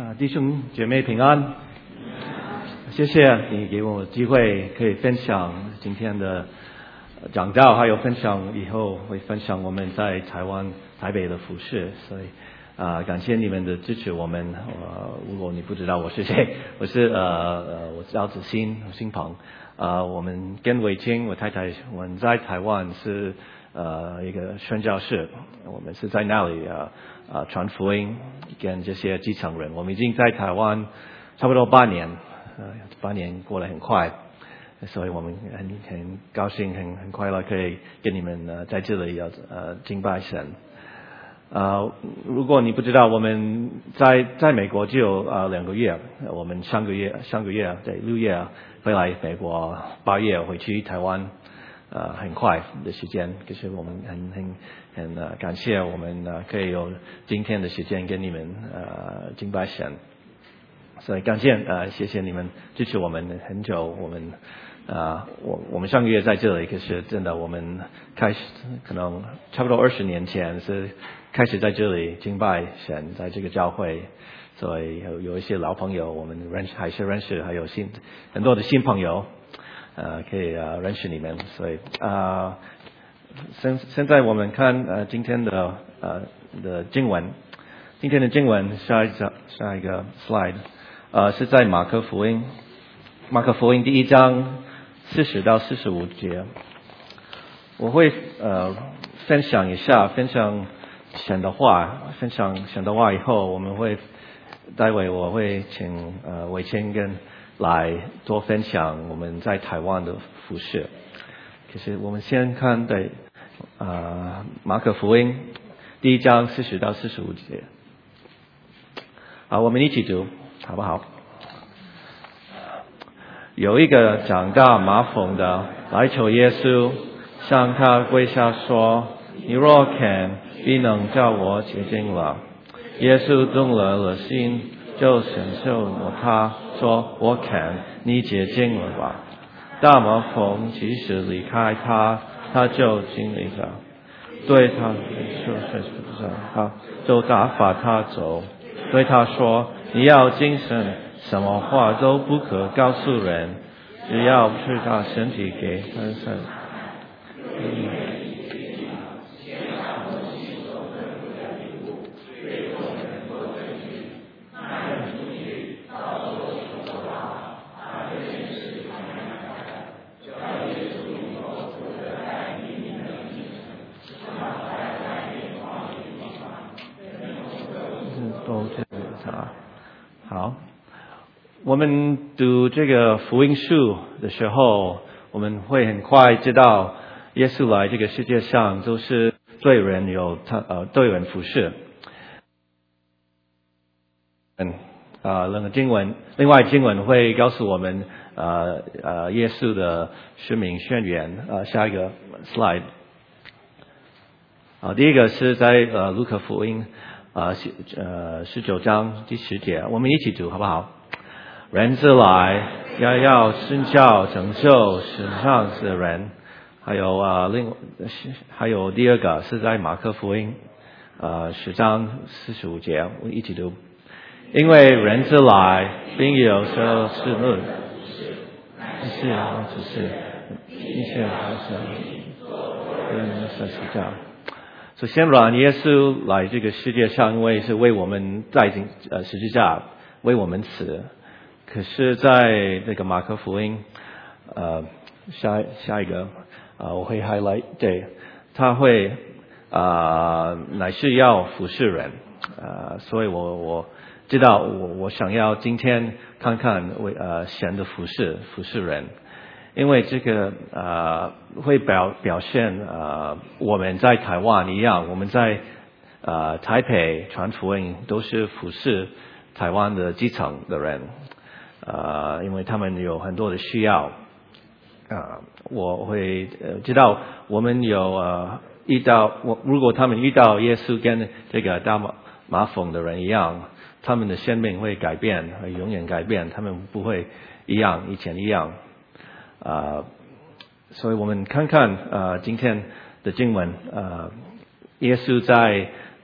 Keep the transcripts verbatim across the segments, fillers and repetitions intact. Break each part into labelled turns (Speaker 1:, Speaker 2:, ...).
Speaker 1: 啊，弟兄姐妹平安，谢谢你给我机会可以分享今天的讲道，还有分享以后会分享我们在台湾台北的服事，所以啊，感谢你们的支持。我们呃，如果你不知道我是谁，我是呃呃，我叫子欣新鹏，呃，我们跟伟清我太太我们在台湾是呃一个宣教士，我们是在那里啊啊传福音跟这些基层人。我们已经在台湾差不多八年，呃，八年过得很快。所以我们很很高兴，很很快乐，可以跟你们呃在这里要呃敬拜神。呃，如果你不知道，我们在在美国只有呃两个月，我们上个月上个月对六月回来美国，八月回去台湾，呃很快的时间。可是我们很很很呃感谢我们呃可以有今天的时间跟你们呃敬拜神。所以感谢呃谢谢你们支持我们很久，我们啊我我们上个月在这里，可是真的我们开始可能差不多二十年前是开始在这里敬拜神，在这个教会，所以有有一些老朋友我们认识还是认识，还有新很多的新朋友呃可以呃认识你们，所以啊现现在我们看呃今天的呃的经文，今天的经文下一个下一个 slide。呃，是在马可福音，马可福音第一章四十到四十五节，我会呃分享一下，分享神的话，分享神的话以后，我们会待会我会请呃伟谦跟来多分享我们在台湾的服事。可是我们先看对呃马可福音第一章四十到四十五节，好，我们一起读。好不好？有一个长大麻风的来求耶稣，向他跪下说：“你若肯，必能叫我洁净了。”耶稣动了了心，就承受了他，说：“我肯，你洁净了吧。”大麻风即使离开他，他就经历了。对他说：“是他就打发他走。”对他说：“你要谨慎，什么话都不可告诉人，只要是他身体给分身。”好，我们读这个福音书的时候，我们会很快知道耶稣来这个世界上都是对人有他呃对人服侍。嗯啊，那个经文，另外经文会告诉我们呃呃耶稣的使命宣言。呃，下一个 slide。啊，第一个是在呃路加福音。啊，呃，十九章第十节，我们一起读好不好？人子来，要要宣教拯救世上的人。还有啊，另还有第二个是在马可福音，呃，十章四十五节，我们一起读。因为人子来，并有时候是论，是啊，只是一切还是人的实教。首先，让耶稣来这个世界上，因为是为我们在经呃十字架为我们死。可是，在这个马可福音，呃，下下一个啊、呃，我会 highlight 对，他会啊、呃，乃是要服侍人啊、呃，所以我我知道我我想要今天看看为呃神的服侍服侍人。因为这个呃会表表现呃我们在台湾一样，我们在呃台北传福音都是服侍台湾的基层的人，呃因为他们有很多的需要，啊、呃、我会呃知道我们有呃遇到我如果他们遇到耶稣跟这个大麻麻风的人一样，他们的生命会改变，会永远改变，他们不会一样以前一样。啊、呃，所以我们看看呃今天的经文，呃，耶稣在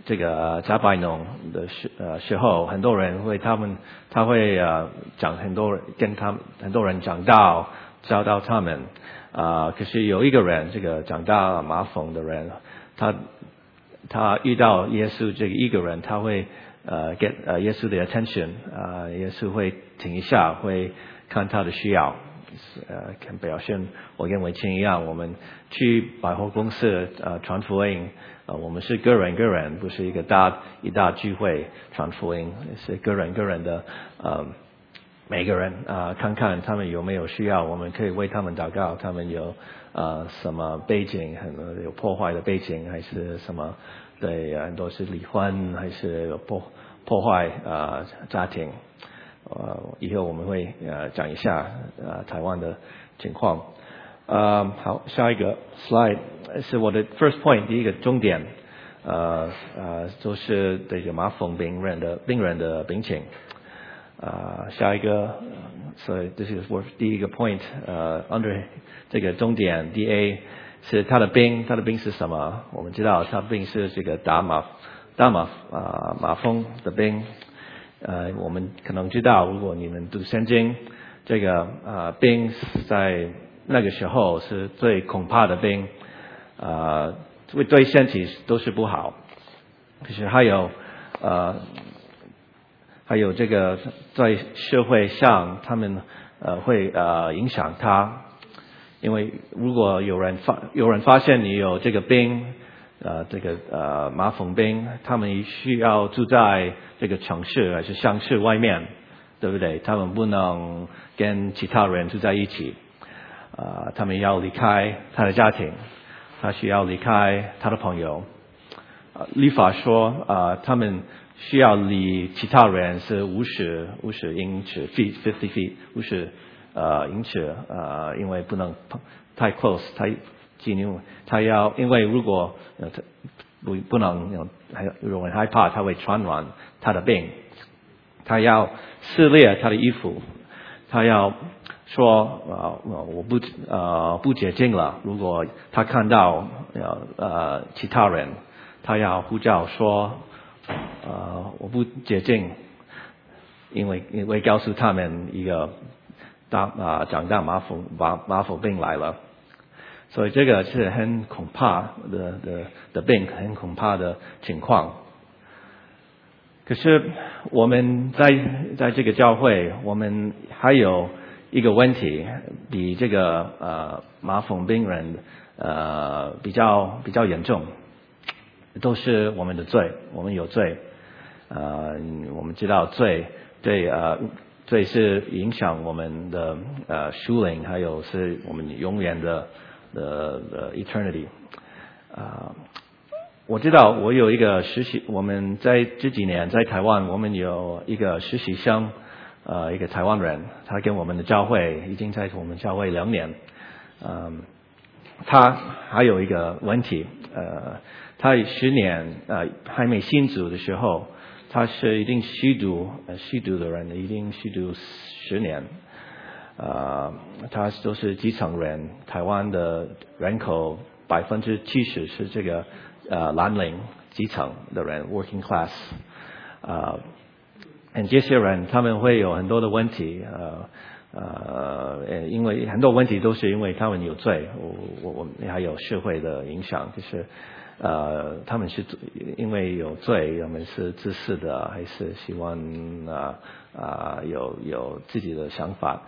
Speaker 1: 这个加百农的时呃时候，很多人会他们他会呃讲很多跟他们很多人讲道教导他们啊、呃，可是有一个人这个讲道马蜂的人，他他遇到耶稣这个一个人，他会呃 get 呃耶稣的 attention 啊、呃，耶稣会停一下，会看他的需要。呃，看表现，我跟伟清一样，我们去百货公司呃传福音，呃，我们是个人个人，不是一个大一大聚会传福音，是个人个人的，呃，每个人啊、呃，看看他们有没有需要，我们可以为他们祷告，他们有呃什么背景，很有破坏的背景，还是什么对很多是离婚，还是有破破坏啊、呃、家庭。呃，以后我们会呃讲一下呃台湾的情况。呃，好，下一个 slide 是我的 first point 第一个重点，呃呃就是这个麻风病人的病人的病情。呃，下一个，所以这是我第一个 point， 呃 under 这个重点 D A 是他的病，他的病是什么？我们知道他的病是这个打麻打麻啊麻风的病。呃，我们可能知道，如果你们读圣经，这个呃病在那个时候是最恐怕的病，呃，对对身体都是不好。可是还有呃，还有这个在社会上，他们呃会呃影响他，因为如果有人发有人发现你有这个病。呃，这个呃麻风病，他们需要住在这个城市还是乡市外面，对不对？他们不能跟其他人住在一起，呃，他们要离开他的家庭，他需要离开他的朋友。呃，律法说，呃，他们需要离其他人是五十五十英尺 feet fifty feet 五十呃英尺，呃，因为不能太 close 太。因为他要，因为如果呃不不能有有人害怕，他会传染他的病。他要撕裂他的衣服，他要说呃我不呃不洁净了。如果他看到呃呃其他人，他要呼叫说呃我不洁净，因为因为告诉他们一个大啊、呃、长大麻风麻麻风病来了。所以这个是很恐怕的的的病，很恐怕的情况。可是我们在在这个教会，我们还有一个问题，比这个呃麻风病人呃比较比较严重，都是我们的罪，我们有罪。呃，我们知道罪对呃罪是影响我们的呃属灵，还有是我们永远的。的的 eternity 啊、呃，我知道我有一个实习，我们在这几年在台湾，我们有一个实习生，呃，一个台湾人，他跟我们的教会已经在我们教会两年，嗯、呃，他还有一个问题，呃，他十年呃还没信主的时候，他是一定吸毒，呃，吸毒的人一定吸毒十年。呃，他都是基层人，台湾的人口百分之七十是这个呃蓝领基层的人 ，working class， 呃，这些人他们会有很多的问题，呃呃，因为很多问题都是因为他们有罪，我我我们还有社会的影响，就是呃他们是因为有罪，他们是自私的，还是希望啊啊、呃、有有自己的想法。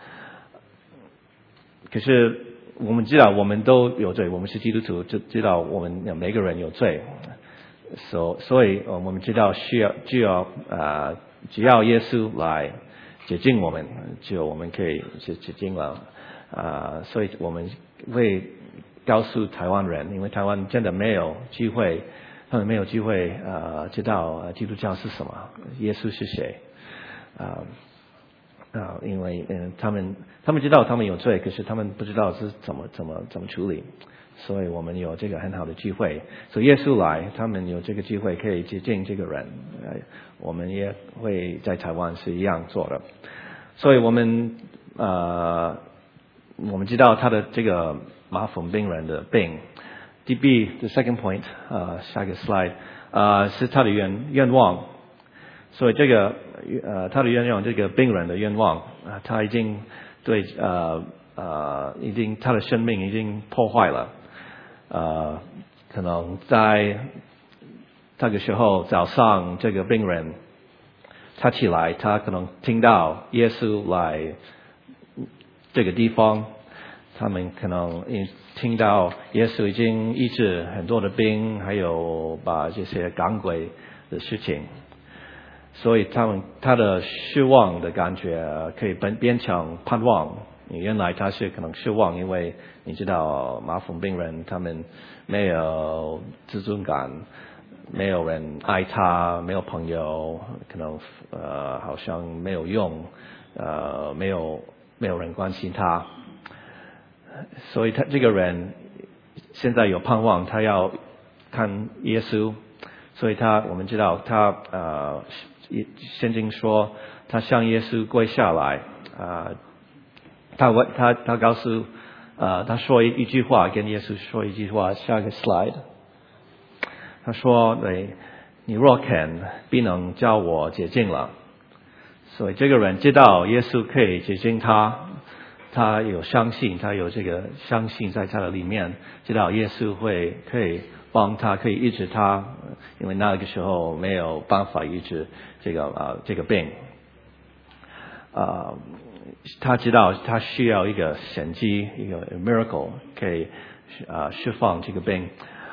Speaker 1: 可是我们知道我们都有罪，我们是基督徒，就知道我们每个人有罪，所、so, 所以我们知道需要只要啊只要耶稣来洁净我们，就我们可以是洁净了啊，所以我们会告诉台湾人，因为台湾真的没有机会，他们没有机会啊知道基督教是什么，耶稣是谁啊。啊，因为嗯，他们他们知道他们有罪，可是他们不知道是怎么怎么怎么处理，所以我们有这个很好的机会，所以耶稣来，他们有这个机会可以接近这个人，呃，我们也会在台湾是一样做的，所以我们呃，我们知道他的这个麻风病人的病， D B the second point， 呃，下一个 slide， 呃，是他的愿愿望。所以这个呃，他的愿望，这个病人的愿望啊、呃，他已经对呃呃，已经他的生命已经破坏了。呃，可能在那个时候早上，这个病人他起来，他可能听到耶稣来这个地方，他们可能听到耶稣已经医治很多的病，还有把这些赶鬼的事情，所以他们他的失望的感觉可以变变成盼望。原来他是可能失望，因为你知道麻风病人他们没有自尊感，没有人爱他，没有朋友，可能呃好像没有用，呃没有没有人关心他，所以他这个人现在有盼望，他要看耶稣，所以他我们知道他呃圣经说他向耶稣跪下来啊。呃他他他告诉呃他说一一句话，跟耶稣说一句话，下一个 slide。他说：“对，你若肯，必能叫我洁净了。”所以这个人知道耶稣可以洁净他，他有相信，他有这个相信在他的里面，知道耶稣会可以帮他，可以医治他，因为那个时候没有办法医治这个啊、呃、这个病啊。呃他知道他需要一个神迹，一个 miracle 可以啊、呃、释放这个病。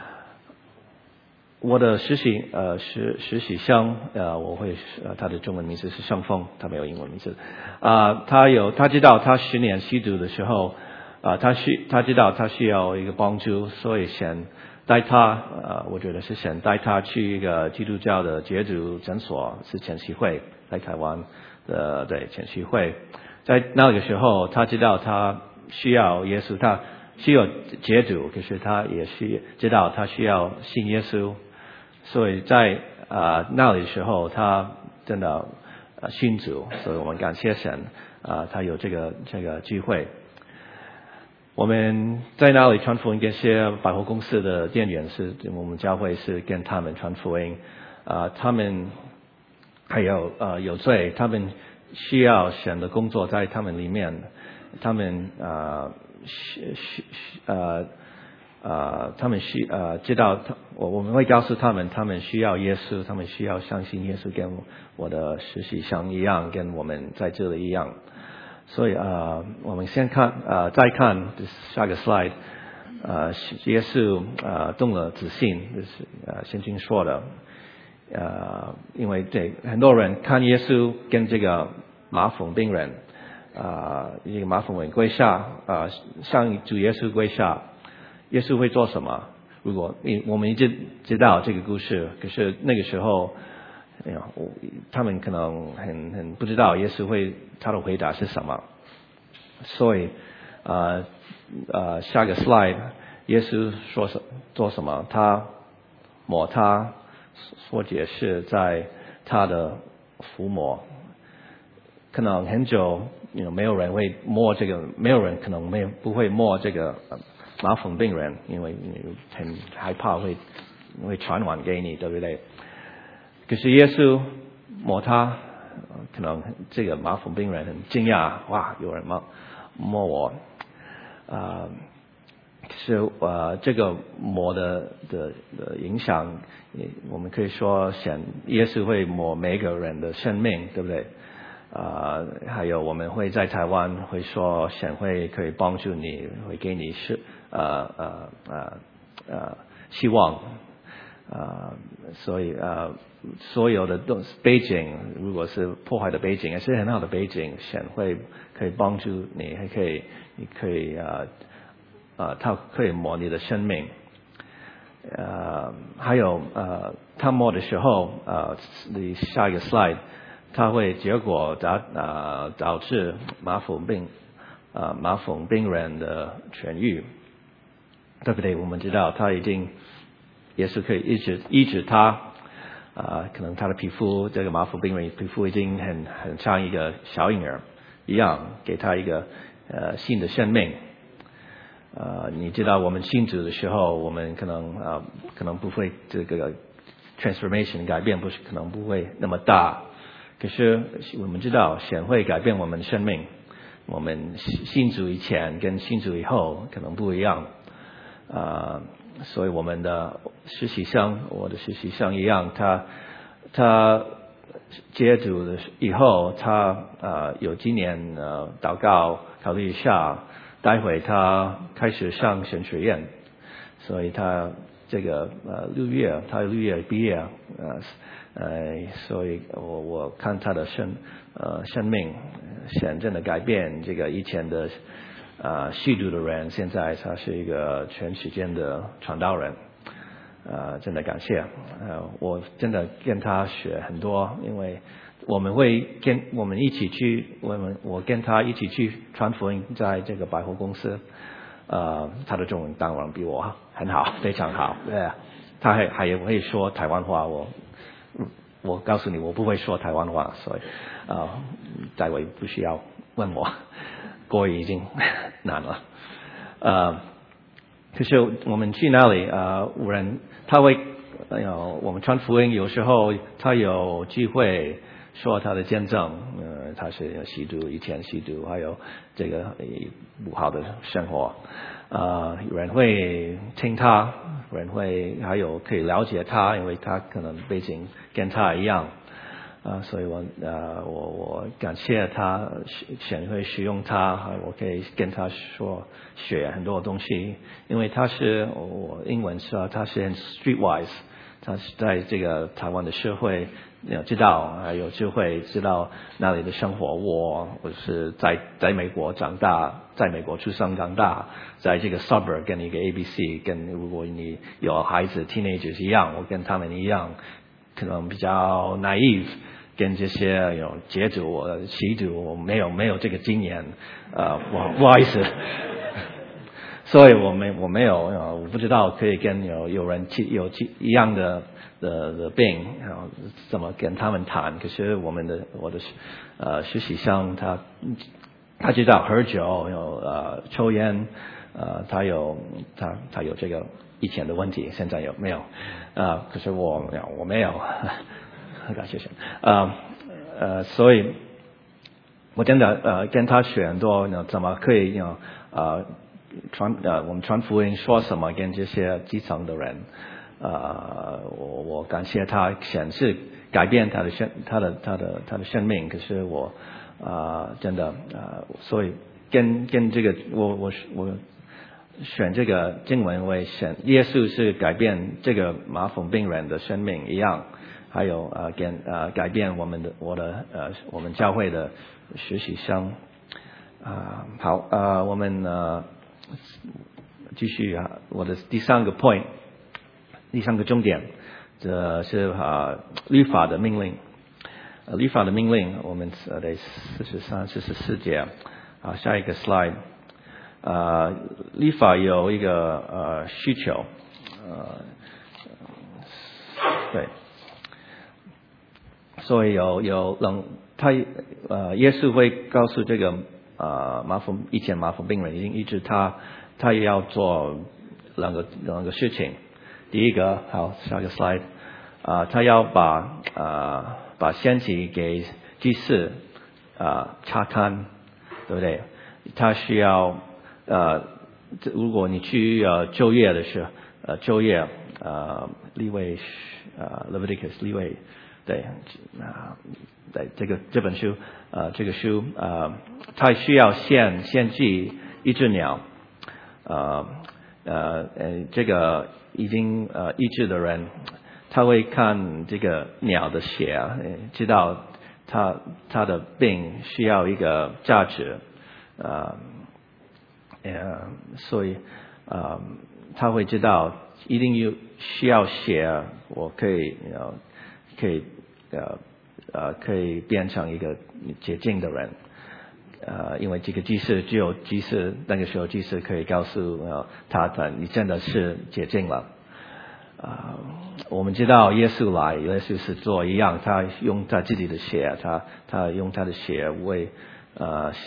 Speaker 1: 我的实习呃实实习生呃我会呃他的中文名字是盛峰，他没有英文名字啊、呃。他有他知道他十年吸毒的时候啊、呃，他需他知道他需要一个帮助，所以神带他呃我觉得是神带他去一个基督教的戒毒诊所，是前期会在台湾的对前期会。在那个时候，他知道他需要耶稣，他需要解毒，可是他也需知道他需要信耶稣，所以在啊、呃、那里的时候，他真的呃信主，所以我们感谢神啊、呃，他有这个这个机会。我们在那里传福音，跟些百货公司的店员是我们教会是跟他们传福音啊、呃，他们还有呃有罪，他们需要神的工作在他们里面，他们呃需需呃呃他们需呃知道他我我们会告诉他们，他们需要耶稣，他们需要相信耶稣，跟我的实习生一样，跟我们在这里一样。所以呃我们先看呃再看下个 slide， 呃耶稣呃动了子信，就是呃圣经说的。呃，因为这很多人看耶稣跟这个麻风病人，啊、呃，这个麻风人跪下，啊、呃，向主耶稣跪下，耶稣会做什么？如果我们一直知道这个故事，可是那个时候，哎呀，他们可能很很不知道耶稣会他的回答是什么，所以，呃呃，下个 slide， 耶稣说什做什么？他抹他。或者是在他的腹膜，可能很久，you know, 没有人会摸这个，没有人可能没有不会摸这个麻风病人，因为很害怕会会传染给你，对不对？可是耶稣摸他，可能这个麻风病人很惊讶，哇，有人摸摸我，啊、呃。是呃，这个魔的的的影响，我们可以说神耶稣会抹每个人的生命，对不对？啊、呃，还有我们会在台湾会说神会可以帮助你，会给你是呃呃呃呃希望啊、呃，所以呃所有的东背景，如果是破坏的背景，也是很好的背景，神会可以帮助你，还可以你可以呃。啊、呃，它可以摸你的生命，呃，还有呃，它摸的时候，呃，你下一个 slide， 它会结果导呃导致麻风病，啊、呃、麻风病人的痊愈，对不对？我们知道他已经也是可以医治医治他，啊、呃，可能他的皮肤这个麻风病人皮肤已经很很像一个小婴儿一样，给他一个呃新的生命。 呃，你知道我们信主的时候，我们可能呃可能不会这个 transformation 改变不是可能不会那么大，可是我们知道神会改变我们的生命。我们信主以前跟信主以后可能不一样，呃，所以我们的实习生，我的实习生一样，他他接主的以后，他呃有今年呃祷告考虑一下，待会他开始上神学院，所以他这个呃六月他六月毕业，呃呃，所以我我看他的生呃生命显真的改变，这个以前的呃吸毒的人，现在他是一个全时间的传道人。呃，真的感谢，呃，我真的跟他学很多，因为我们会跟我们一起去，我们我跟他一起去传福音，在这个百货公司，呃，他的中文当然比我很好，非常好，对，他还还会说台湾话，我我告诉你，我不会说台湾话，所以呃，待会不需要问我，国语已经难了，呃。可是我们去那里呃，无人他会呃，我们传福音，有时候他有机会说他的见证，呃，他是吸毒，以前吸毒，还有这个不好的生活，呃，有人会听他，有人会还有可以了解他，因为他可能背景跟他一样。啊，所以我呃，我我感谢他，选会使用他，我可以跟他说学很多东西，因为他是我英文说他是很 streetwise， 他是在这个台湾的社会知道，还有智慧，知道那里的生活。我我是在在美国长大，在美国出生长大，在这个 suburb 跟一个 A B C， 跟如果你有孩子 teenagers 一样，我跟他们一样，可能比较 naive。跟这些有接触我吸毒，我没有没有这个经验，呃，不不好意思，所以我没我没有，我不知道可以跟有有人有一样的的的病，然后怎么跟他们谈。可是我们的我的呃实习生他他知道喝酒有呃抽烟，呃他有他他有这个以前的问题，现在有没有？呃，可是我我没有。感谢神，呃呃，所以我真的呃跟他学很多，怎么可以呃传呃我们传福音说什么跟这些基层的人，呃我我感谢他显示改变他的生他的他的他的生命，可是我啊、呃、真的呃所以跟跟这个我我我选这个经文为选耶稣是改变这个麻风病人的生命一样。还有呃改呃改变我们的我的呃我们教会的实习生啊、呃、好呃我们呃继续啊我的第三个 point 第三个重点这是啊律法的命令呃律法的命令我们呃在四十三四十四节啊下一个 slide 呃律法有一个呃需求呃对。所以有有冷，他呃，耶稣会告诉这个呃麻风以前麻风病人已经医治他，他也要做两个两个事情。第一个，好，下个 slide， 啊、呃，他要把啊、呃、把身体给祭司啊擦干，对不对？他需要呃，如果你去呃昼夜的时候，呃昼夜呃利未呃 Leviticus 利未。对，啊，对，这个这本书，呃，这个书，呃，它需要献献祭一只鸟，呃，呃，呃，这个已经呃医治的人，他会看这个鸟的血啊，知道他他的病需要一个价值，呃，呃，所以呃，他会知道一定有需要血，我可以呃可以。呃呃，可以变成一个洁净的人，呃，因为这个祭司只有祭司那个时候祭司可以告诉呃他的你真的是洁净了，啊、呃，我们知道耶稣来，耶稣是做一样，他用他自己的血，他他用他的血为呃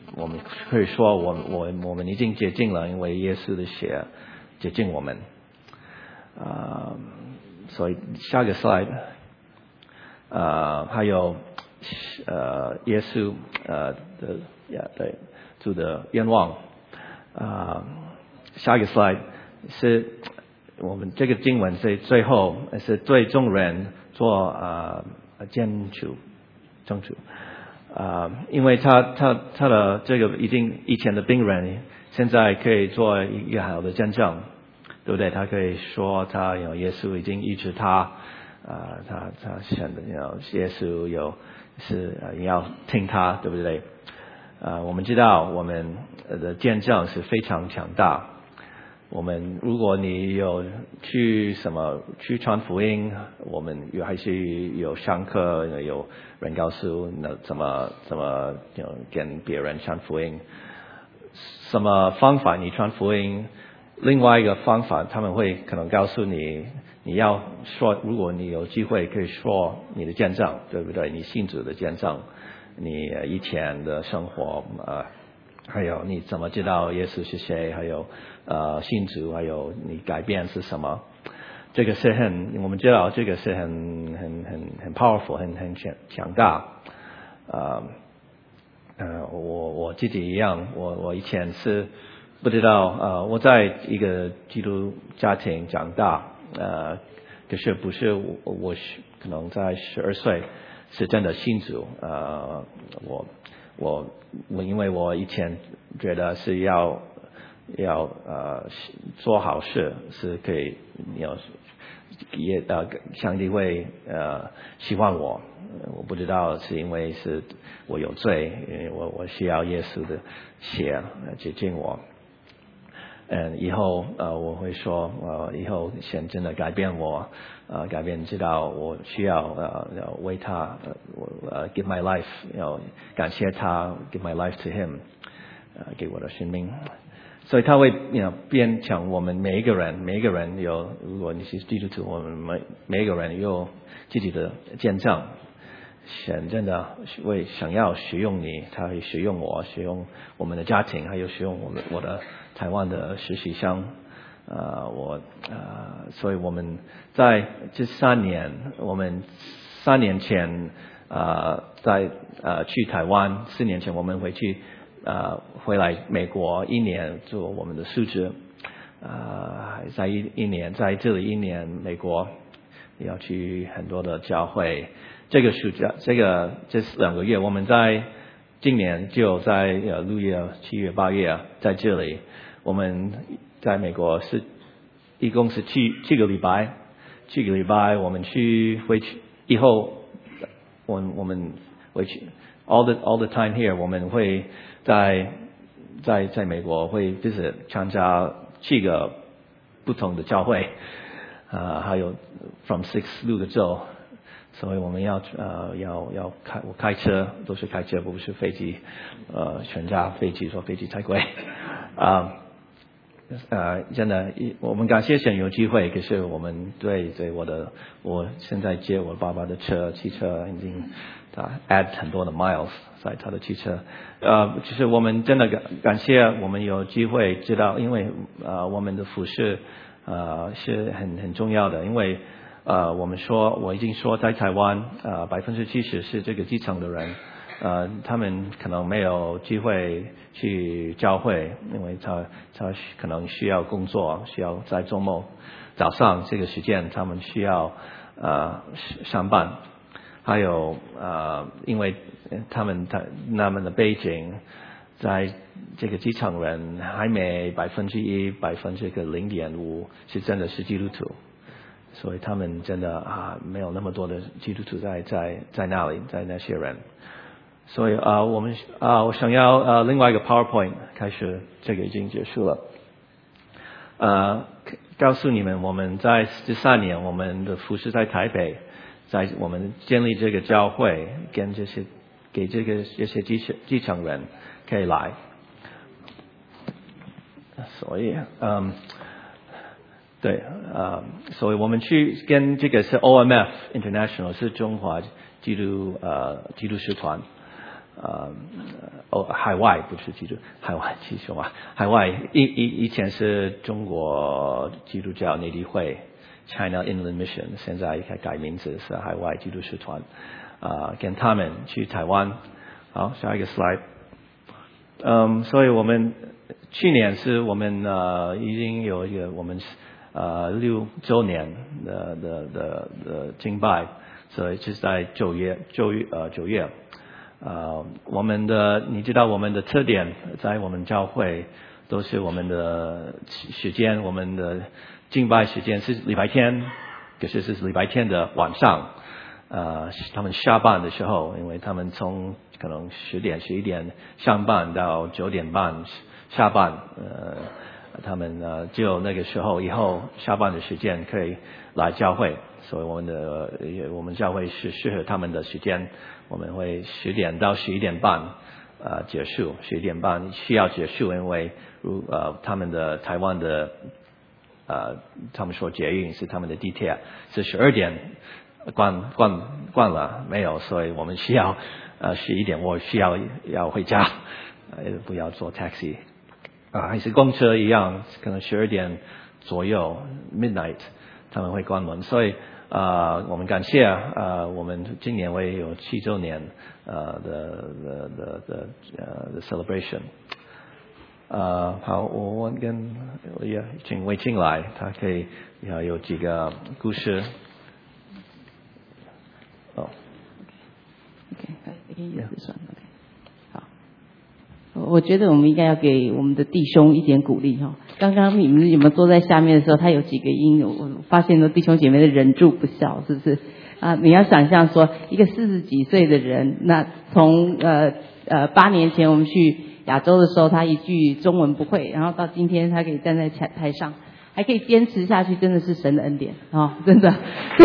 Speaker 1: 我们可以说我我我们已经洁净了，因为耶稣的血洁净我们。啊、呃，所以下个 slide， 呃，还有呃耶稣呃的呀对主的愿望。啊、呃，下一个 slide 是我们这个经文是最后是对众人做呃建筑正主。啊、呃，因为他他他的这个已经以前的病人，现在可以做一个好的见证，对不对？他可以说他有耶稣已经医治他，啊、呃，他他选的有耶稣有是呃要听他，对不对？啊、呃，我们知道我们的见证是非常强大。我们如果你有去什么去传福音，我们有还是有上课，有人告诉那怎么怎么有跟别人传福音，什么方法你传福音，另外一个方法他们会可能告诉你，你要说，如果你有机会可以说你的见证，对不对？你信主的见证，你以前的生活呃。还有你怎么知道耶稣是谁？还有呃信主，还有你改变是什么？这个是很我们知道这个是很很很很 powerful， 很很强强大。呃呃，我我自己一样，我我以前是不知道呃我在一个基督家庭长大，呃可是不是我我可能在十二岁是真的信主，呃我。我我因为我以前觉得是要要呃做好事是可以有也呃上帝会呃喜欢我，我不知道是因为是我有罪，因为我我需要耶稣的血洁净我。嗯，以后呃我会说呃以后神真的改变我，呃改变知道我需要呃要为他呃我呃 give my life 要感谢他 give my life to him， 呃给我的生命，所以他会 you know 变成我们每一个人每一个人有，如果你是基督徒，我们每每一个人有自己的见证。神真的会想要使用你，他会使用我，使用我们的家庭，还有使用我们我的台湾的实习生。呃，我呃，所以我们在这三年，我们三年前呃在呃去台湾，四年前我们回去呃回来美国一年做我们的述职，呃在一一年在这里一年美国要去很多的教会。这个暑假，这个这两个月，我们在今年就在呃六月、七月、八月在这里，我们在美国是一共是七七个礼拜，七个礼拜我们去回去以后，我我们回去 all the all the time here， 我们会在在在美国会就是参加七个不同的教会，啊、呃，还有 from six 六个州。所以我们要呃要要开我开车都是开车，不是飞机，呃全家飞机说飞机太贵啊，呃真的我们感谢神有机会，可是我们对对我的我现在接我爸爸的车汽车已经他 add 很多的 miles 在他的汽车，呃就是我们真的感感谢我们有机会知道，因为呃我们的服事呃是很很重要的，因为。呃，我们说，我已经说，在台湾，呃，百分之七十是这个基层的人，呃，他们可能没有机会去教会，因为他他可能需要工作，需要在周末早上这个时间，他们需要呃上班，还有呃，因为他们他他们的背景，在这个基层人还没百分之一，百分之个零点五是真的是基督徒。所以他们真的啊，没有那么多的基督徒在在在那里，在那些人。所以啊，我们啊，我想要呃另外一个 PowerPoint 开始，这个已经结束了。呃，告诉你们，我们在这三年，我们的服侍在台北，在我们建立这个教会，跟这些给这个这些基层基层人可以来。所以嗯。对，呃，所以我们去跟这个是 O M F International 是中华基督呃基督使团， 呃哦海外不是基督海外其实啊海外以以以前是中国基督教内地会 China Inland Mission， 现在改名字是海外基督使团啊、呃，跟他们去台湾。好，下一个 slide。嗯，所以我们去年是我们呃已经有一个我们呃六周年的的的的敬拜，所以是在九月九月呃九月。呃，我们的你知道我们的特点在我们教会都是我们的时间，我们的敬拜时间是礼拜天，可是是礼拜天的晚上，呃，他们下班的时候，因为他们从可能十点十一点上班到九点半下班，呃，他们呃只有那个时候以后下班的时间可以来教会，所以我们的我们教会是适合他们的时间。我们会十点到十一点半呃结束，十一点半需要结束，因为如呃他们的台湾的呃他们说捷运是他们的地铁是十二点关关关了没有，所以我们需要呃十一点我需要要回家，呃不要坐 taxi 啊、呃、还是公车一样，可能十二点左右 midnight 他们会关门，所以。呃，我们感谢呃，我们今年会有七周年呃的的的的呃的 celebration。呃，好，我问跟也请魏进来，他可以要有几个故事。哦
Speaker 2: ，OK，I can use this one. OK， 好，我觉得我们应该要给我们的弟兄一点鼓励哈。刚刚你们有没有坐在下面的时候，他有几个音，我发现呢弟兄姐妹的忍住不笑，是不是啊？你要想象说，一个四十几岁的人，那从呃呃八年前我们去亚洲的时候，他一句中文不会，然后到今天他可以站在台台上，还可以坚持下去，真的是神的恩典啊、哦！真的。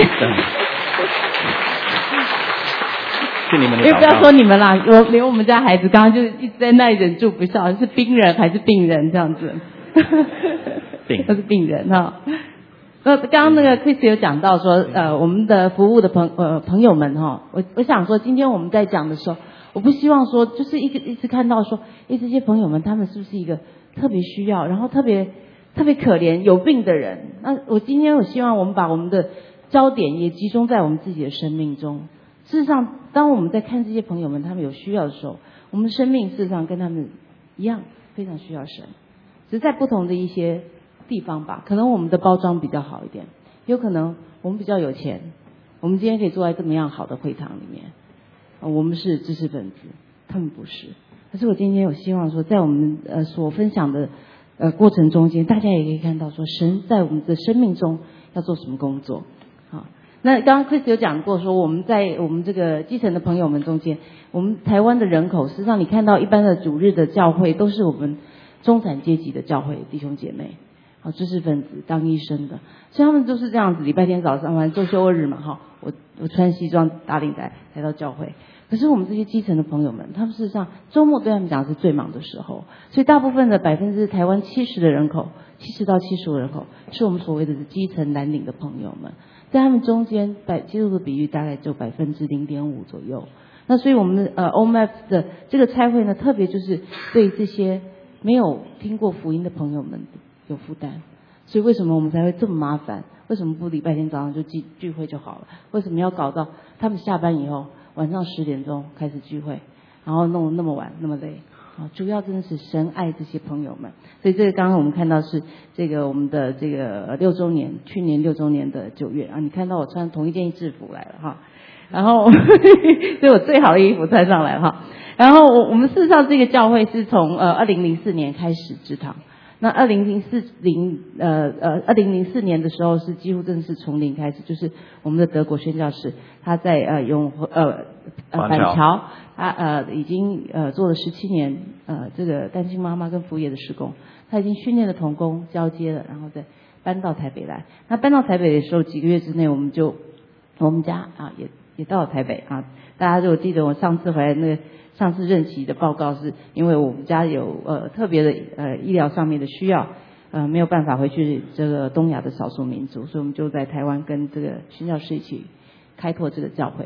Speaker 1: 是你们的。
Speaker 2: 因为不要说你们啦，我连我们家孩子刚刚就一直在那里忍住不笑，是病人还是病人这样子？
Speaker 1: 病，
Speaker 2: 都是病人哈。那刚刚那个 Chris 有讲到说，呃，我们的服务的朋呃朋友们哈，我我想说，今天我们在讲的时候，我不希望说，就是一个一直看到说，哎，这些朋友们他们是不是一个特别需要，然后特别特别可怜有病的人？那我今天我希望我们把我们的焦点也集中在我们自己的生命中。事实上，当我们在看这些朋友们他们有需要的时候，我们的生命事实上跟他们一样，非常需要神。只是在不同的一些地方吧，可能我们的包装比较好一点，有可能我们比较有钱，我们今天可以坐在这么样好的会堂里面，我们是知识分子，他们不是。可是我今天有希望说，在我们呃所分享的呃过程中间，大家也可以看到说，神在我们的生命中要做什么工作。好，那刚刚 Chris 有讲过说，我们在我们这个基层的朋友们中间，我们台湾的人口，实际上你看到一般的主日的教会都是我们中产阶级的教会弟兄姐妹，好，知识分子当医生的，所以他们都是这样子，礼拜天早上反正周休日嘛，哈，我我穿西装打领带来到教会。可是我们这些基层的朋友们，他们事实上周末对他们讲是最忙的时候，所以大部分的百分之台湾七十的人口，七十到七十五人口，是我们所谓的基层蓝领的朋友们，在他们中间百基督的比率大概就百分之零点五左右。那所以我们的呃 O M F 的这个差会呢，特别就是对这些没有听过福音的朋友们有负担，所以为什么我们才会这么麻烦？为什么不礼拜天早上就聚聚会就好了？为什么要搞到他们下班以后晚上十点钟开始聚会，然后弄那么晚那么累？啊，主要真的是神爱这些朋友们，所以这个刚刚我们看到是这个我们的这个六周年，去年六周年的九月啊，你看到我穿同一件制服来了哈。然后所以我最好的衣服穿上来了哈。然后我我们事实上这个教会是从呃二零零四年开始植堂，那二零零四零呃呃二零零四年的时候是几乎真的是从零开始，就是我们的德国宣教士他在呃永呃呃板桥，他呃已经呃做了十七年呃这个单亲妈妈跟服务业的事工，他已经训练了同工交接了，然后再搬到台北来。那搬到台北的时候，几个月之内我们就我们家啊也。也到了台北啊，大家如果记得我上次回来那个上次任期的报告，是因为我们家有呃特别的呃医疗上面的需要，呃没有办法回去这个东亚的少数民族，所以我们就在台湾跟这个宣教士一起开拓这个教会。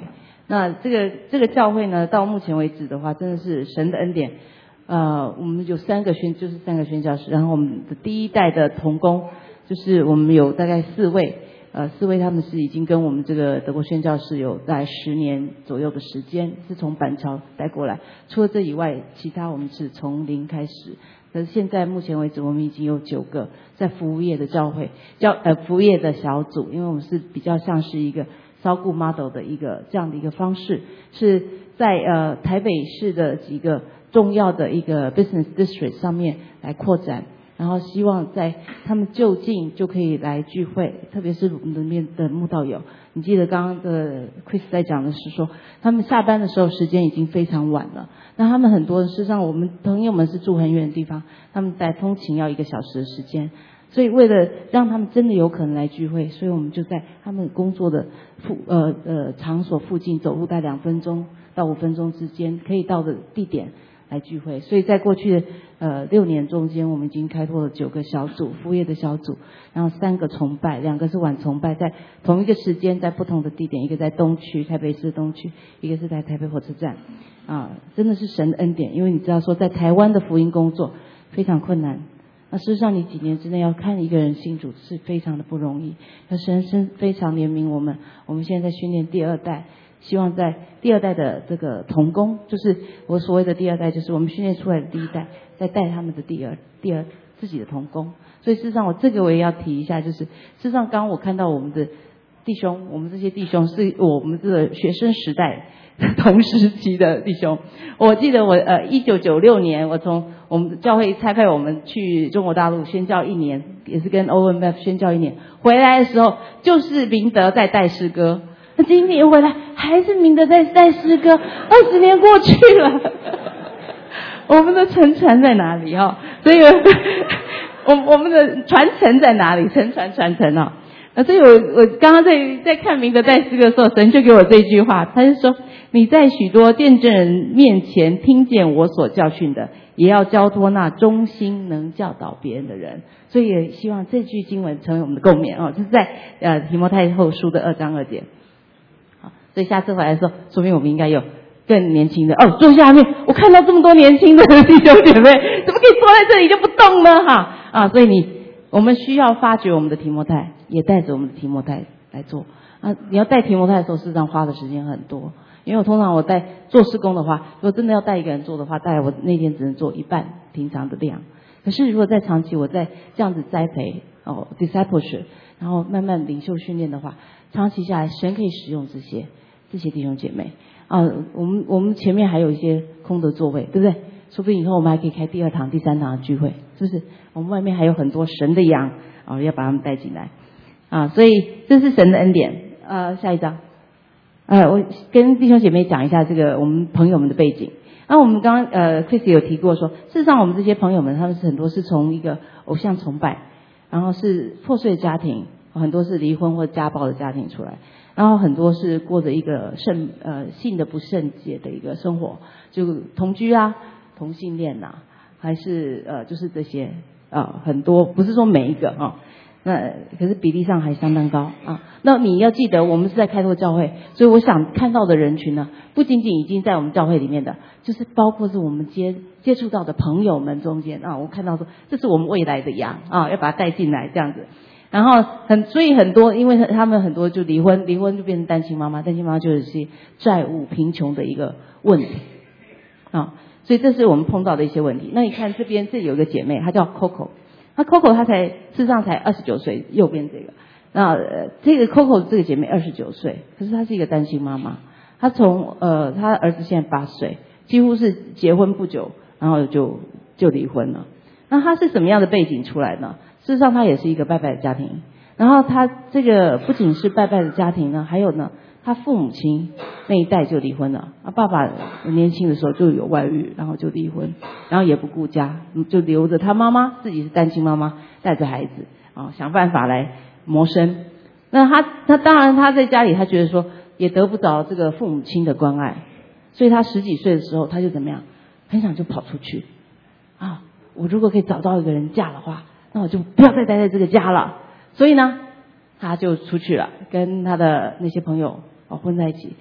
Speaker 2: 那这个这个教会呢，到目前为止的话，真的是神的恩典。呃，我们有三个宣，就是三个宣教士，然后我们的第一代的同工，就是我们有大概四位，呃，四位他们是已经跟我们这个德国宣教士有在十年左右的时间，是从板桥带过来。除了这以外，其他我们是从零开始。可是现在目前为止，我们已经有九个在服务业的教会，教呃服务业的小组，因为我们是比较像是一个烧顾 model 的一个这样的一个方式，是在呃台北市的几个重要的一个 business district 上面来扩展，然后希望在他们就近就可以来聚会，特别是我们那边的慕道友。你记得刚刚的 Chris 在讲的是说，他们下班的时候时间已经非常晚了，那他们很多事实上我们朋友们是住很远的地方，他们在通勤要一个小时的时间，所以为了让他们真的有可能来聚会，所以我们就在他们工作的附呃呃场所附近走路在两分钟到五分钟之间可以到的地点来聚会。所以在过去的呃六年中间，我们已经开拓了九个小组，服务业的小组，然后三个崇拜，两个是晚崇拜，在同一个时间在不同的地点，一个在东区台北市东区，一个是在台北火车站。啊，真的是神的恩典，因为你知道说在台湾的福音工作非常困难，那事实上你几年之内要看一个人信主是非常的不容易，那神是非常怜悯我们，我们现在在训练第二代，希望在第二代的这个同工，就是我所谓的第二代，就是我们训练出来的第一代，在带他们的第二第二自己的同工。所以事实上我这个我也要提一下，就是事实上刚刚我看到我们的弟兄，我们这些弟兄是我们这个学生时代同时期的弟兄。我记得我呃一九九六年，我从我们教会差派我们去中国大陆宣教一年，也是跟 O M F 宣教一年，回来的时候就是明德在带诗歌。那今年回来还是明德在带诗歌，二十年过去了，我们的沉船在哪里哈？所以我我们的传承在哪里？沉船传承啊！啊，所以我我刚刚在在看明德带诗歌的时候，神就给我这句话，他就说：你在许多见证人面前听见我所教训的，也要交托那忠心能教导别人的人。所以也希望这句经文成为我们的共勉哦，就是在呃提摩太后书的二章二节。好，所以下次回来的时候，说明我们应该有更年轻的哦，坐下面，我看到这么多年轻的弟兄姐妹，怎么可以坐在这里就不动呢？哈啊，所以你我们需要发掘我们的提摩太，也带着我们的提摩太来做啊。你要带提摩太的时候，事实上花的时间很多，因为我通常我在做事工的话，如果真的要带一个人做的话，大概我那天只能做一半平常的量。可是如果在长期我在这样子栽培哦 discipleship， 然后慢慢领袖训练的话，长期下来，神可以使用这些这些弟兄姐妹啊。我们我们前面还有一些空的座位，对不对？说不定以后我们还可以开第二堂、第三堂的聚会，是不是？我们外面还有很多神的羊啊，要把他们带进来啊。所以这是神的恩典。呃，下一章，呃，我跟弟兄姐妹讲一下这个我们朋友们的背景。那、啊、我们刚刚呃 Chris 有提过说，事实上我们这些朋友们，他们是很多是从一个偶像崇拜，然后是破碎的家庭，很多是离婚或家暴的家庭出来，然后很多是过着一个圣呃性的不圣洁的一个生活，就同居啊、同性恋呐、啊，还是呃就是这些啊、呃、很多，不是说每一个啊。那可是比例上还相当高啊！那你要记得，我们是在开拓教会，所以我想看到的人群呢，不仅仅已经在我们教会里面的，就是包括是我们接接触到的朋友们中间啊。我看到说，这是我们未来的羊啊，要把它带进来这样子。然后很所以很多，因为他们很多就离婚，离婚就变成单亲妈妈，单亲妈妈就是些债务、贫穷的一个问题啊。所以这是我们碰到的一些问题。那你看这边这里有个姐妹，她叫 Coco。那 Coco 她才事实上才二十九岁，右边这个，那、呃、这个 Coco 这个姐妹二十九岁，可是她是一个单亲妈妈。她从呃她儿子现在八岁，几乎是结婚不久，然后就就离婚了。那她是什么样的背景出来呢？事实上她也是一个拜拜的家庭，然后她这个不仅是拜拜的家庭呢，还有呢，她父母亲那一代就离婚了，啊，爸爸年轻的时候就有外遇，然后就离婚，然后也不顾家，就留着他妈妈，自己是单亲妈妈，带着孩子啊，想办法来谋生。那他他当然他在家里，他觉得说也得不着这个父母亲的关爱，所以他十几岁的时候，他就怎么样，很想就跑出去啊！我如果可以找到一个人嫁的话，那我就不要再待在这个家了。所以呢，他就出去了，跟他的那些朋友哦混在一起。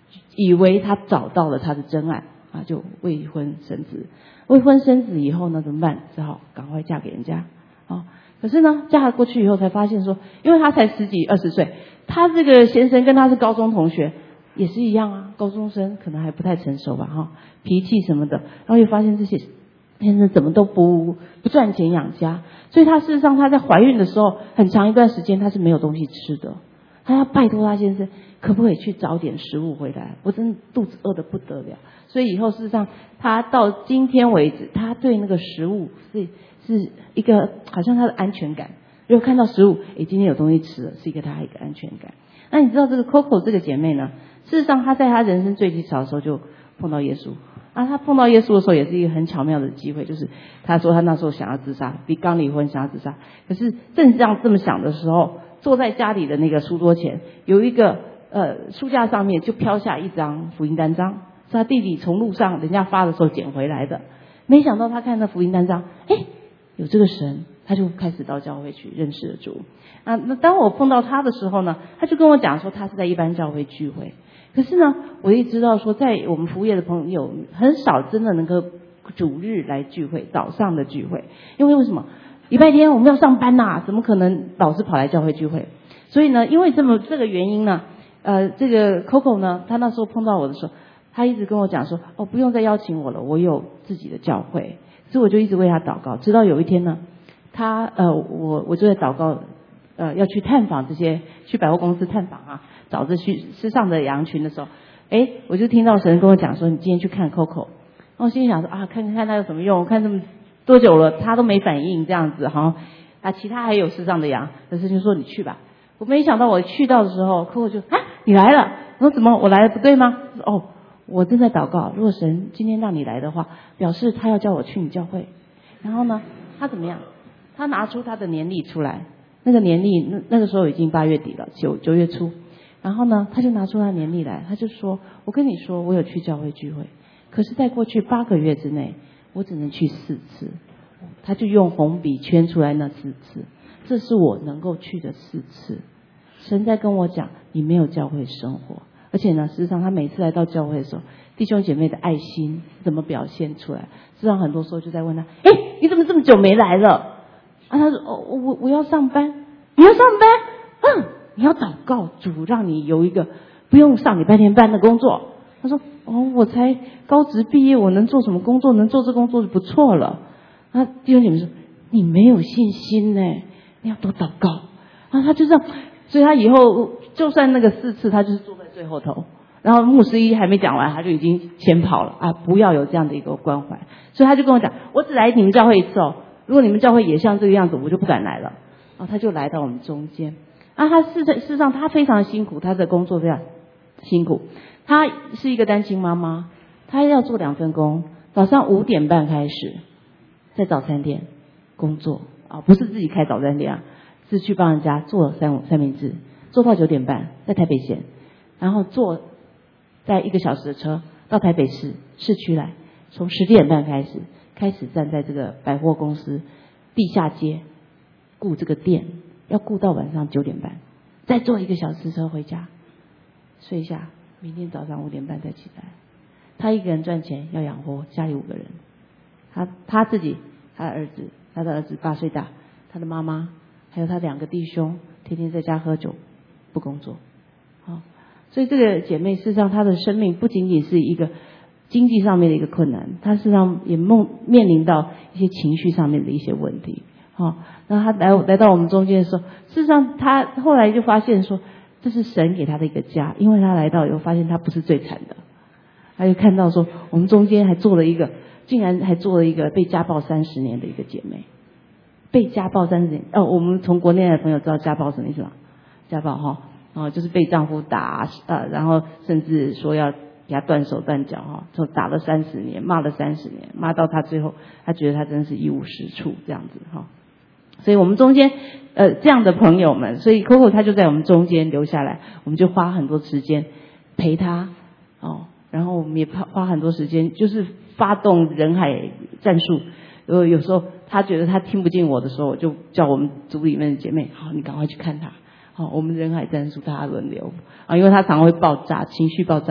Speaker 2: 以为他找到了他的真爱啊，就未婚生子。未婚生子以后呢，怎么办？只好赶快嫁给人家。哦，可是呢，嫁了过去以后才发现说，因为他才十几二十岁，他这个先生跟他是高中同学，也是一样啊，高中生可能还不太成熟吧，哈、哦，脾气什么的，然后又发现这些先生怎么都不不赚钱养家，所以他事实上他在怀孕的时候，很长一段时间他是没有东西吃的，他要拜托他先生可不可以去找点食物回来，我真的肚子饿得不得了。所以以后事实上他到今天为止，他对那个食物是是一个好像他的安全感，如果看到食物，诶，今天有东西吃了，是一个他一个安全感。那你知道这个 Coco 这个姐妹呢，事实上她在她人生最低潮的时候就碰到耶稣啊，她碰到耶稣的时候也是一个很巧妙的机会，就是她说她那时候想要自杀，比刚离婚想要自杀，可是正这样这么想的时候，坐在家里的那个书桌前，有一个呃书架上面就飘下一张福音单张，是他弟弟从路上人家发的时候捡回来的。没想到他看那福音单张，诶，有这个神，他就开始到教会去认识了主。啊，那当我碰到他的时候呢，他就跟我讲说他是在一般教会聚会。可是呢，我也知道说，在我们服务业的朋友很少真的能够主日来聚会，早上的聚会，因为为什么？礼拜天我们要上班呐、啊，怎么可能老是跑来教会聚会？所以呢，因为这么这个原因呢，呃，这个 Coco 呢，他那时候碰到我的时候，他一直跟我讲说，哦，不用再邀请我了，我有自己的教会。所以我就一直为他祷告，直到有一天呢，他呃，我我就在祷告，呃，要去探访这些去百货公司探访啊，找这去时尚的羊群的时候，哎，我就听到神跟我讲说，你今天去看 Coco。然后我心里想说啊，看看看他有什么用？看这么多久了，他都没反应，这样子哈。啊，其他还有时尚的羊，可是就说你去吧。我没想到我去到的时候 ，Coco 就啊，你来了。我说怎么我来了不对吗？哦。我正在祷告，如果神今天让你来的话，表示他要叫我去你教会。然后呢，他怎么样？他拿出他的年历出来，那个年历那那个时候已经八月底了，九九月初。然后呢，他就拿出他的年历来，他就说：“我跟你说，我有去教会聚会，可是在过去八个月之内，我只能去四次。”他就用红笔圈出来那四次，这是我能够去的四次。神在跟我讲，你没有教会生活。而且呢，事实上他每次来到教会的时候，弟兄姐妹的爱心怎么表现出来？事实上很多时候就在问他，哎，你怎么这么久没来了？啊，他说，哦，我我要上班。你要上班？嗯，你要祷告，主让你有一个不用上礼拜天班的工作。他说，哦，我才高职毕业，我能做什么工作？能做这工作就不错了。啊，弟兄姐妹说，你没有信心呢，你要多祷告。啊，他就这样，所以他以后就算那个四次，他就是坐在最后头，然后牧师一还没讲完，他就已经先跑了啊！不要有这样的一个关怀，所以他就跟我讲，我只来你们教会一次哦，如果你们教会也像这个样子，我就不敢来了。啊，他就来到我们中间啊，他事实事实上他非常辛苦，他的工作非常辛苦，他是一个单亲妈妈，他要做两份工，早上五点半开始在早餐店工作啊，不是自己开早餐店啊，是去帮人家做三三明治，做到九点半，在台北县。然后坐在一个小时的车到台北市市区来，从十点半开始开始站在这个百货公司地下街顾这个店，要顾到晚上九点半，再坐一个小时车回家睡一下，明天早上五点半再起来。他一个人赚钱要养活家里五个人，他他自己，他的儿子，他的儿子八岁大，他的妈妈还有他两个弟兄天天在家喝酒不工作。好，所以这个姐妹事实上她的生命不仅仅是一个经济上面的一个困难，她事实上也梦面临到一些情绪上面的一些问题。好，那她来来到我们中间的时候，事实上她后来就发现说，这是神给她的一个家，因为她来到以后发现她不是最惨的，她就看到说我们中间还做了一个，竟然还做了一个被家暴三十年的一个姐妹，被家暴三十年。哦，我们从国内的朋友知道家暴什么意思吗？家暴哈。哦，就是被丈夫打，呃，然后甚至说要给他断手断脚哈，就打了三十年，骂了三十年，骂到他最后，他觉得他真是一无是处这样子哈。所以我们中间呃这样的朋友们，所以 Coco 他就在我们中间留下来，我们就花很多时间陪他哦，然后我们也花很多时间，就是发动人海战术。有有时候他觉得他听不进我的时候，我就叫我们组里面的姐妹，好，你赶快去看他。好，我们人海战术大家轮流啊，因为他常常会爆炸，情绪爆炸，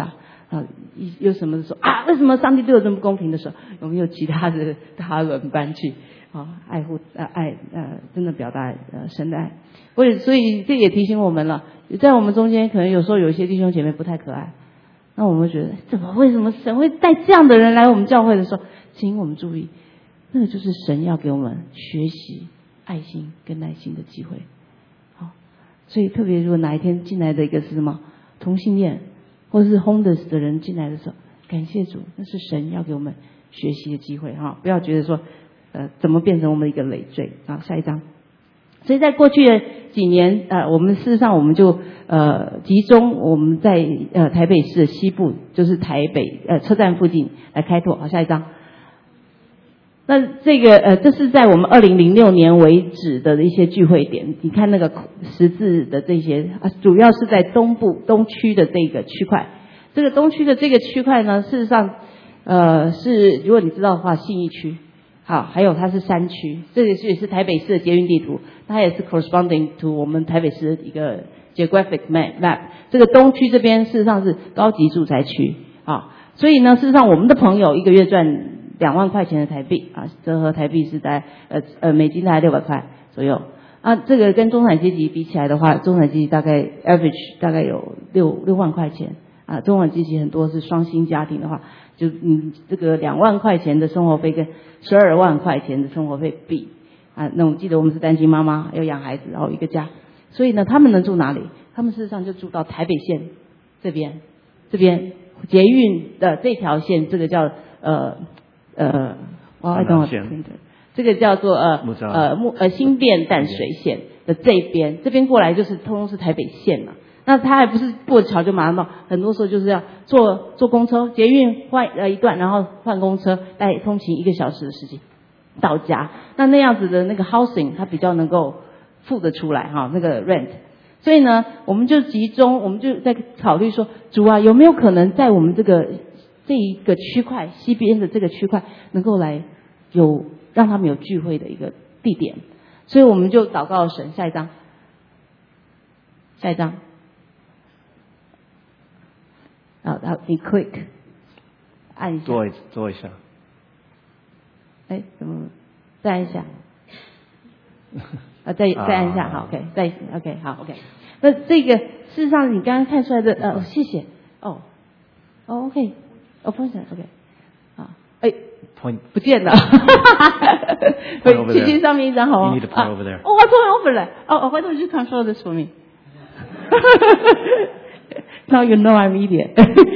Speaker 2: 啊，有什么说啊，为什么上帝对我这么不公平的时候，有没有其他的他轮班去啊，爱护呃爱呃，真的表达呃神的爱。所以所以这也提醒我们了，在我们中间可能有时候有一些弟兄姐妹不太可爱，那我们觉得怎么为什么神会带这样的人来我们教会的时候，请我们注意，那个就是神要给我们学习爱心跟耐心的机会。好，所以特别如果哪一天进来的一个是什么同性恋或者是 homeless 的人进来的时候，感谢主，那是神要给我们学习的机会哈，不要觉得说呃怎么变成我们的一个累赘啊。下一章。所以在过去的几年，呃，我们事实上我们就呃集中我们在呃台北市的西部，就是台北呃车站附近来开拓。好，下一张。那这个呃，这是在我们二零零六年为止的一些聚会点。你看那个十字的这些啊，主要是在东部东区的这个区块。这个东区的这个区块呢，事实上呃是如果你知道的话，信义区。好，还有它是山区，这个也是台北市的捷运地图，它也是 corresponding to 我们台北市的一个 geographic map。这个东区这边事实上是高级住宅区啊，所以呢，事实上我们的朋友一个月赚两万块钱的台币啊，折合台币是在呃呃美金大概六百块左右啊。这个跟中产阶级比起来的话，中产阶级大概 average 大概有六六万块钱啊，中产阶级很多是双薪家庭的话，就嗯这个两万块钱的生活费跟十二万块钱的生活费比啊，那我记得我们是单亲妈妈，要养孩子，然后一个家，所以呢，他们能住哪里？他们事实上就住到台北县这边，这边捷运的这条线，这个叫呃呃，我爱懂了，这个叫做呃呃木呃新店淡水线的这边，这边过来就是通通是台北县了。那他还不是过桥就马上到，很多时候就是要坐坐公车，捷运换呃一段，然后换公车，带通勤一个小时的时间到家。那那样子的那个 housing， 它比较能够付得出来哈，那个 rent。所以呢，我们就集中，我们就在考虑说，主啊，有没有可能在我们这个这一个区块西边的这个区块，能够来有让他们有聚会的一个地点？所以我们就祷告神。下一张，下一张。啊，然后你 click 按一下，
Speaker 1: 做一做一下。
Speaker 2: 哎，怎么？再按一下。啊，再再按一下，好 ，OK， 再 OK， 好 ，OK。那这个事实上你刚刚看出来的，呃，哦、谢谢，哦，哦 ，OK， 哦 ，point，OK， 好，哎
Speaker 1: ，point
Speaker 2: 不见了，星星上面一张好吗？
Speaker 1: You need to point over there.
Speaker 2: 哦，我 point over 了，哦，why don't you control this for me? Now you know I'm idiot.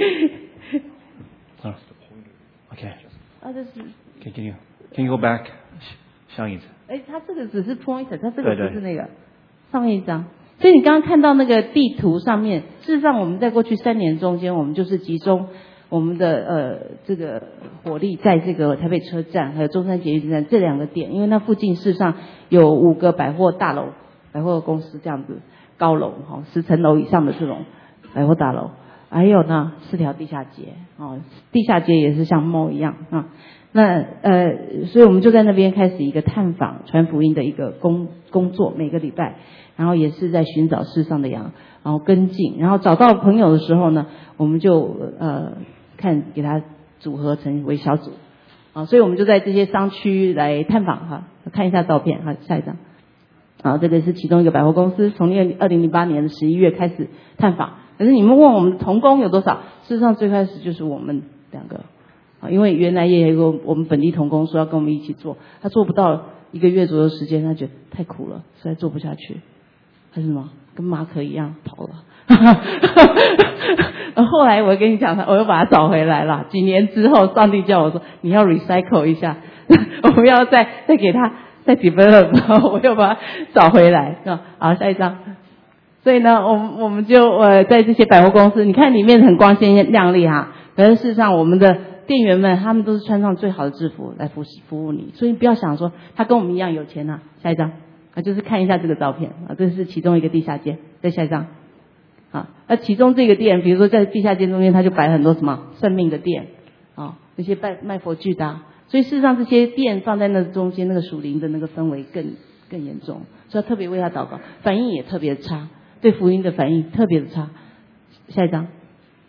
Speaker 1: Oh, okay.
Speaker 2: 啊，这是。
Speaker 1: Okay, can you can you go back? 上一次。
Speaker 2: 哎，它这个只是 pointer， 它这个不是那个。对对上面一张。所以你刚刚看到那个地图上面，事实上我们在过去三年中间，我们就是集中我们的呃这个火力在这个台北车站还有中山捷运站这两个点，因为那附近事实上有五个百货大楼、百货公司这样子高楼哈，十层楼以上的这种百货大楼，还有呢四条地下街哦，地下街也是像 mall 一样啊。那呃，所以我们就在那边开始一个探访传福音的一个工工作，每个礼拜，然后也是在寻找世上的羊，然后跟进，然后找到朋友的时候呢，我们就呃看给他组合成为小组啊，所以我们就在这些商区来探访哈，看一下照片哈，下一张。啊，这个是其中一个百货公司，从二零零八年的十一月开始探访。可是你们问我们同工有多少？事实上最开始就是我们两个啊，因为原来也有一个我们本地同工说要跟我们一起做，他做不到一个月左右时间，他觉得太苦了，实在做不下去，还是什么跟马可一样跑了。后来我跟你讲，我又把他找回来了。几年之后，上帝叫我说你要 recycle 一下，我们要再再给他。在 develop， 然后我又把它找回来，好，下一张。所以呢，我们我们就呃在这些百货公司，你看里面很光鲜亮丽哈，可是事实上我们的店员们他们都是穿上最好的制服来服服务你，所以不要想说他跟我们一样有钱呐、啊。下一张啊，就是看一下这个照片啊，这是其中一个地下街，再下一张。啊，那其中这个店，比如说在地下街中间，他就摆很多什么生命的店啊，那些卖卖佛具的、啊。所以事实上这些店放在那中间，那个属灵的那个氛围更更严重，所以要特别为他祷告，反应也特别差，对福音的反应特别的差。下一张，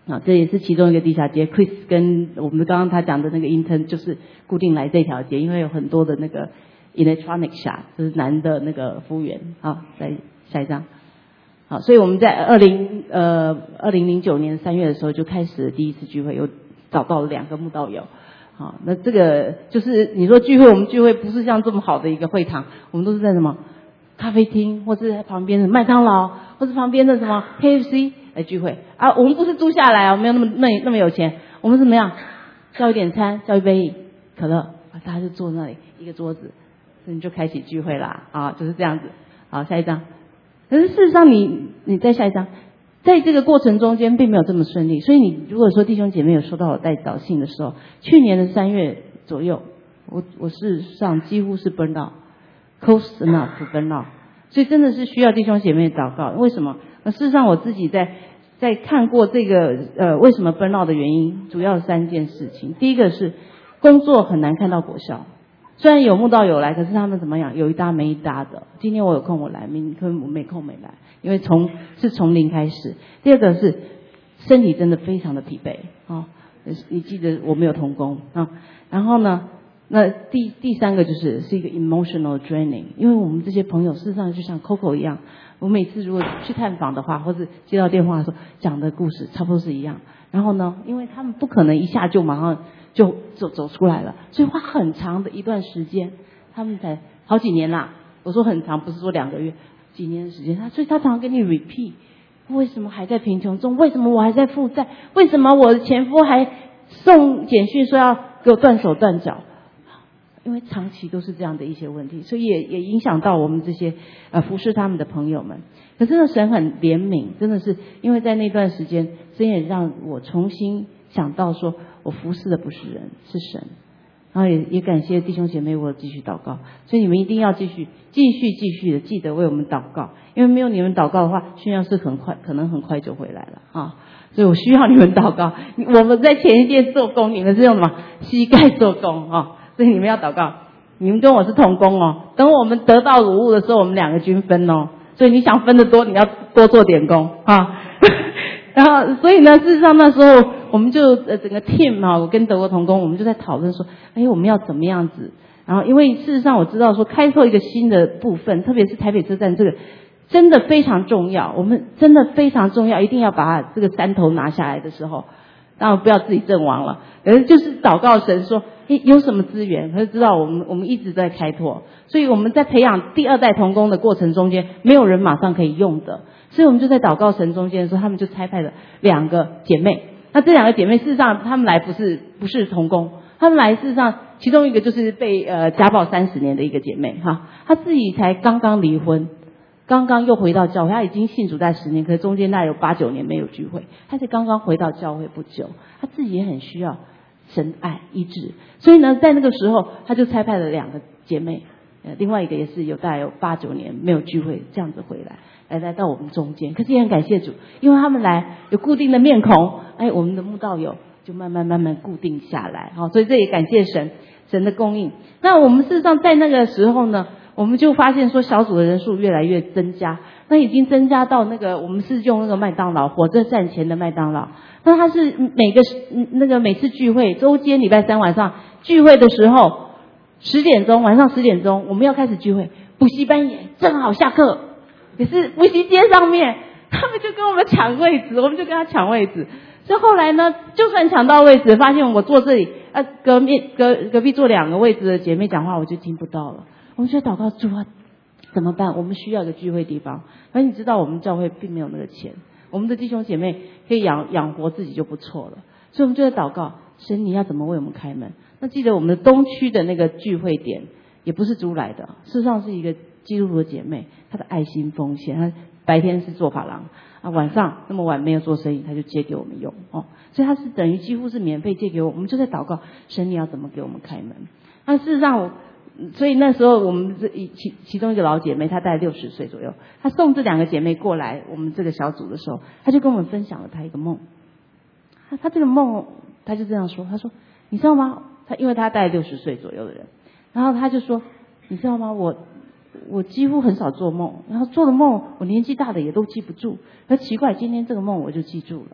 Speaker 2: 啊，这也是其中一个地下街 ，Chris 跟我们刚刚他讲的那个 intern 就是固定来这条街，因为有很多的那个 electronic shop， 就是男的那个服务员。好，再下一张。好，所以我们在二零呃二零零九年三月的时候就开始了第一次聚会，有找到了两个慕道友。好，那这个就是你说聚会，我们聚会不是像这么好的一个会堂，我们都是在什么咖啡厅，或是在旁边的麦当劳，或是旁边的什么 K F C 来聚会啊。我们不是租下来啊，没有那么那那么有钱，我们是怎么样？叫一点餐，叫一杯可乐，大家就坐那里一个桌子，所以你就开启聚会啦啊，就是这样子。好，下一张。可是事实上你，你再下一张，在这个过程中间并没有这么顺利。所以你如果说弟兄姐妹有收到我代祷信的时候，去年的三月左右，我我事实上几乎是 burn out，close enough to burn out， 所以真的是需要弟兄姐妹祷告。为什么？那事实上我自己在在看过这个呃为什么 burn out 的原因，主要三件事情。第一个是工作很难看到果效。虽然有慕道友来，可是他们怎么样？有一搭没一搭的。今天我有空我来，明天我没空没来，因为从是从零开始。第二个是身体真的非常的疲惫啊、哦！你记得我没有同工啊。然后呢，那第第三个就是是一个 emotional draining， 因为我们这些朋友事实上就像 Coco 一样，我每次如果去探访的话，或是接到电话的时候讲的故事差不多是一样。然后呢，因为他们不可能一下就马上就走走出来了，所以花很长的一段时间，他们才好几年啦。我说很长，不是说两个月，几年的时间。他所以他常常跟你 repeat， 为什么还在贫穷中？为什么我还在负债？为什么我的前夫还送简讯说要给我断手断脚？因为长期都是这样的一些问题，所以也也影响到我们这些呃服侍他们的朋友们。可是呢，神很怜悯，真的是因为在那段时间，神也让我重新想到说，我服侍的不是人，是神。然后也也感谢弟兄姐妹，我继续祷告。所以你们一定要继续、继续、继续的记得为我们祷告，因为没有你们祷告的话，宣教士很快可能很快就回来了啊。所以我需要你们祷告。我们在前一殿做工，你们是用什么？膝盖做工啊。所以你们要祷告，你们跟我是同工哦。等我们得到乳物的时候，我们两个均分哦。所以你想分得多，你要多做点工啊。然后，所以呢，事实上那时候我们就呃整个 team 啊，我跟德国同工，我们就在讨论说，哎，我们要怎么样子？然后，因为事实上我知道说，开拓一个新的部分，特别是台北车站这个，真的非常重要。我们真的非常重要，一定要把这个山头拿下来的时候。当然不要自己阵亡了，可是就是祷告神说，诶，有什么资源？可是知道我们我们一直在开拓，所以我们在培养第二代同工的过程中间，没有人马上可以用的，所以我们就在祷告神中间的时候，他们就差派了两个姐妹。那这两个姐妹事实上他们来不是不是同工，他们来事实上其中一个就是被呃家暴三十年的一个姐妹哈，她自己才刚刚离婚。刚刚又回到教会，他已经信主在十年，可是中间大概有八九年没有聚会，他是刚刚回到教会不久，他自己也很需要神爱医治，所以呢，在那个时候他就差派了两个姐妹，呃，另外一个也是有大概有八九年没有聚会，这样子回来，来来到我们中间，可是也很感谢主，因为他们来有固定的面孔，哎，我们的慕道友就慢慢慢慢固定下来，好，所以这也感谢神，神的供应。那我们事实上在那个时候呢，我们就发现说小组的人数越来越增加，那已经增加到那个我们是用那个麦当劳火车站前的麦当劳，那它是每个那个每次聚会周间礼拜三晚上聚会的时候十点钟晚上十点钟我们要开始聚会，补习班也正好下课，可是补习街上面他们就跟我们抢位置，我们就跟他抢位置，所以后来呢，就算抢到位置，发现我坐这里，啊，隔壁隔隔壁坐两个位置的姐妹讲话，我就听不到了。我们就祷告主啊，怎么办？我们需要一个聚会地方。而你知道，我们教会并没有那个钱，我们的弟兄姐妹可以养养活自己就不错了。所以我们就在祷告，神你要怎么为我们开门？那记得我们的东区的那个聚会点也不是租来的，事实上是一个基督徒的姐妹，她的爱心奉献，她白天是做法郎啊，晚上那么晚没有做生意，她就借给我们用哦，所以她是等于几乎是免费借给我，我们就在祷告，神你要怎么给我们开门？那事实上我。所以那时候我们这其其中一个老姐妹，她大概六十岁左右，她送这两个姐妹过来我们这个小组的时候，她就跟我们分享了她一个梦。她她这个梦，她就这样说，她说你知道吗？她因为她大概六十岁左右的人，然后她就说你知道吗？我我几乎很少做梦，然后做的梦我年纪大的也都记不住，而奇怪今天这个梦我就记住了。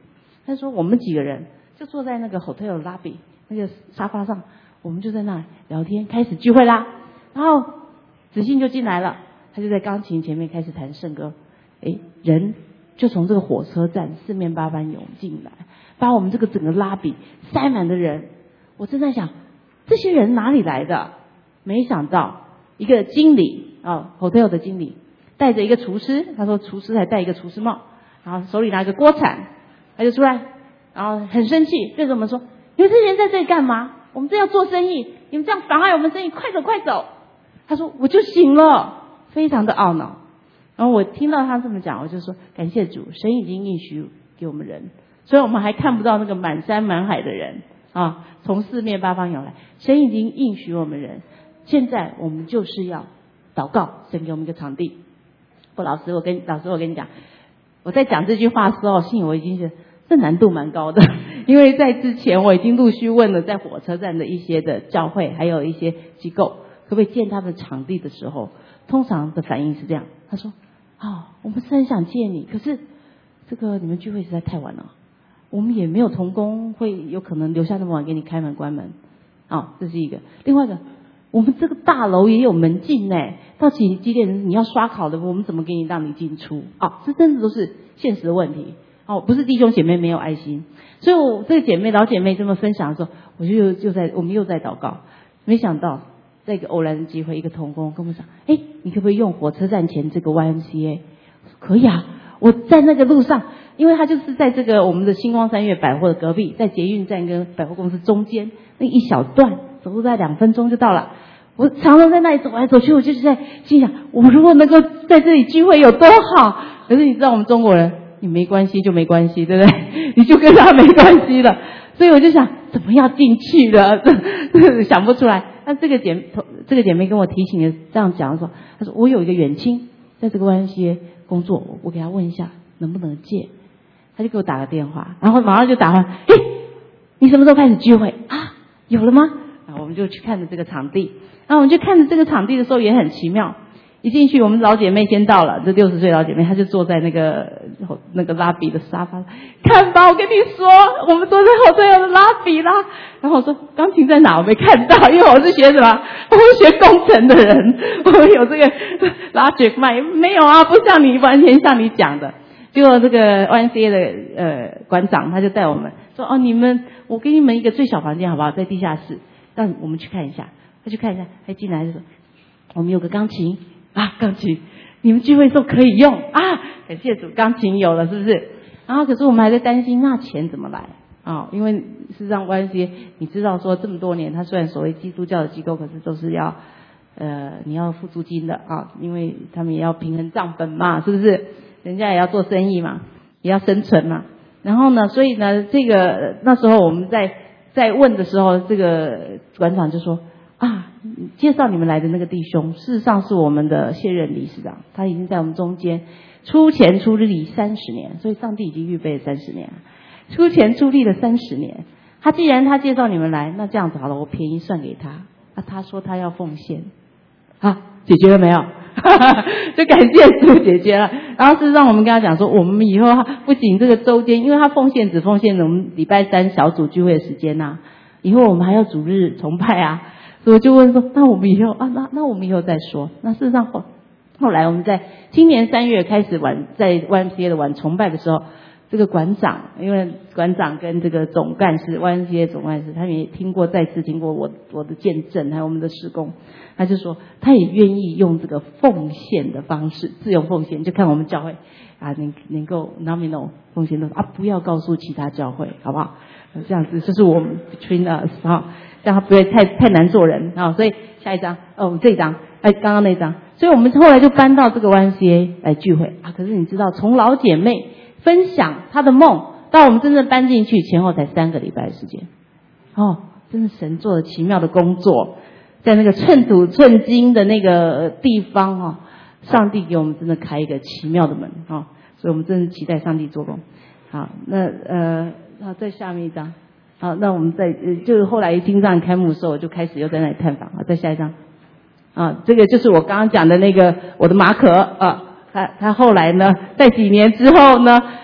Speaker 2: 他说我们几个人就坐在那个 hotel lobby 那个沙发上，我们就在那里聊天，开始聚会啦。然后子信就进来了，他就在钢琴前面开始弹圣歌。诶，人就从这个火车站四面八方涌进来，把我们这个整个拉比塞满的人。我正在想，这些人哪里来的？没想到一个经理啊 ，hotel 的经理带着一个厨师，他说厨师还戴一个厨师帽，然后手里拿一个锅铲，他就出来，然后很生气，对着我们说：“你们这些人在这里干嘛？我们这要做生意，你们这样妨碍我们生意，快走快走！”他说：“我就醒了，非常的懊恼。”然后我听到他这么讲，我就说感谢主，神已经应许给我们人，所以我们还看不到那个满山满海的人啊，从四面八方涌来，神已经应许我们人。现在我们就是要祷告，神给我们一个场地。不，老师，我跟老师我跟你讲，我在讲这句话的时候，心里我已经觉得这难度蛮高的，因为在之前我已经陆续问了在火车站的一些的教会，还有一些机构，可不可以建他们场地的时候，通常的反应是这样，他说：“哦，我们是很想借你，可是这个你们聚会实在太晚了，我们也没有同工会有可能留下那么晚给你开门关门。”哦，这是一个。另外一个，我们这个大楼也有门禁呢，到几几点你要刷考的，我们怎么给你让你进出？哦，这真的都是现实的问题。哦，不是弟兄姐妹没有爱心，所以我这个姐妹老姐妹这么分享的时候，我就就在我们又在祷告，没想到在一个偶然的机会，一个同工跟我们讲：“哎，你可不可以用火车站前这个 Y M C A？” 可以啊，我在那个路上，因为他就是在这个我们的星光三月百货的隔壁，在捷运站跟百货公司中间那一小段，走路在两分钟就到了。我常常在那里走来走去，我就是在心想，我如果能够在这里聚会有多好。可是你知道我们中国人，你没关系就没关系，对不对？你就跟他没关系了。所以我就想，怎么要进去了？想不出来。那这个姐这个姐妹跟我提醒的这样讲的时候，她说我有一个远亲在这个湾西工作，我我给他问一下能不能借。他就给我打个电话，然后马上就打完，嘿，你什么时候开始聚会啊？有了吗？然后我们就去看着这个场地。然后我们就看着这个场地的时候也很奇妙，一进去我们老姐妹先到了，这六十岁老姐妹，她就坐在那个那个拉比的沙发，看吧，我跟你说，我们坐在后头有拉比啦。然后我说钢琴在哪？我没看到，因为我是学什么？我是学工程的人，我们有这个拉爵麦没有啊？不像你，完全像你讲的。结果这个 Y M C A 的呃馆长他就带我们说：“哦，你们，我给你们一个最小房间好不好？在地下室，让我们去看一下。”他去看一下，他进来就说：“我们有个钢琴啊，钢琴，你们聚会时候可以用啊，感谢主，钢琴有了，是不是？”然后可是我们还在担心，那钱怎么来啊？因为事实上 Y M C A 你知道说这么多年，它虽然所谓基督教的机构，可是都是要呃你要付租金的啊，因为他们也要平衡账本嘛，是不是？人家也要做生意嘛，也要生存嘛。然后呢，所以呢，这个那时候我们在在问的时候，这个馆长就说。啊，介绍你们来的那个弟兄，事实上是我们的现任理事长，他已经在我们中间出钱出力三十年，所以上帝已经预备了三十年，出钱出力了三十年。他既然他介绍你们来，那这样子好了，我便宜算给他。啊，他说他要奉献，啊，解决了没有？就感谢主解决了。然后事实上我们跟他讲说，我们以后不仅这个周间，因为他奉献只奉献了我们礼拜三小组聚会的时间呐、啊，以后我们还要主日崇拜啊。所以我就问说，那我们以后啊，那那我们以后再说。那事实上后后来我们在今年三月开始晚在 Y M C A 的晚崇拜的时候，这个馆长，因为馆长跟这个总干事 Y M C A 总干事，他们也听过再次听过我我的见证，还有我们的事工，他就说他也愿意用这个奉献的方式，自由奉献，就看我们教会啊能能够 nominal 奉献多少啊，不要告诉其他教会，好不好？这样子就是我们 between us 哈。让他不会太太难做人啊、哦，所以下一张哦，这一张哎，刚刚那张，所以我们后来就搬到这个 Y M C A 来聚会啊。可是你知道，从老姐妹分享她的梦到我们真正搬进去，前后才三个礼拜的时间哦，真是神做了奇妙的工作，在那个寸土寸金的那个地方哈、哦，上帝给我们真的开一个奇妙的门哈、哦，所以我们真是期待上帝做工。好，那呃，好，再下面一张。好，那我们再呃，就是后来金藏开幕的时候，我就开始又在那里探访。好，再下一张。啊，这个就是我刚刚讲的那个我的马可啊，他他后来呢，在几年之后呢，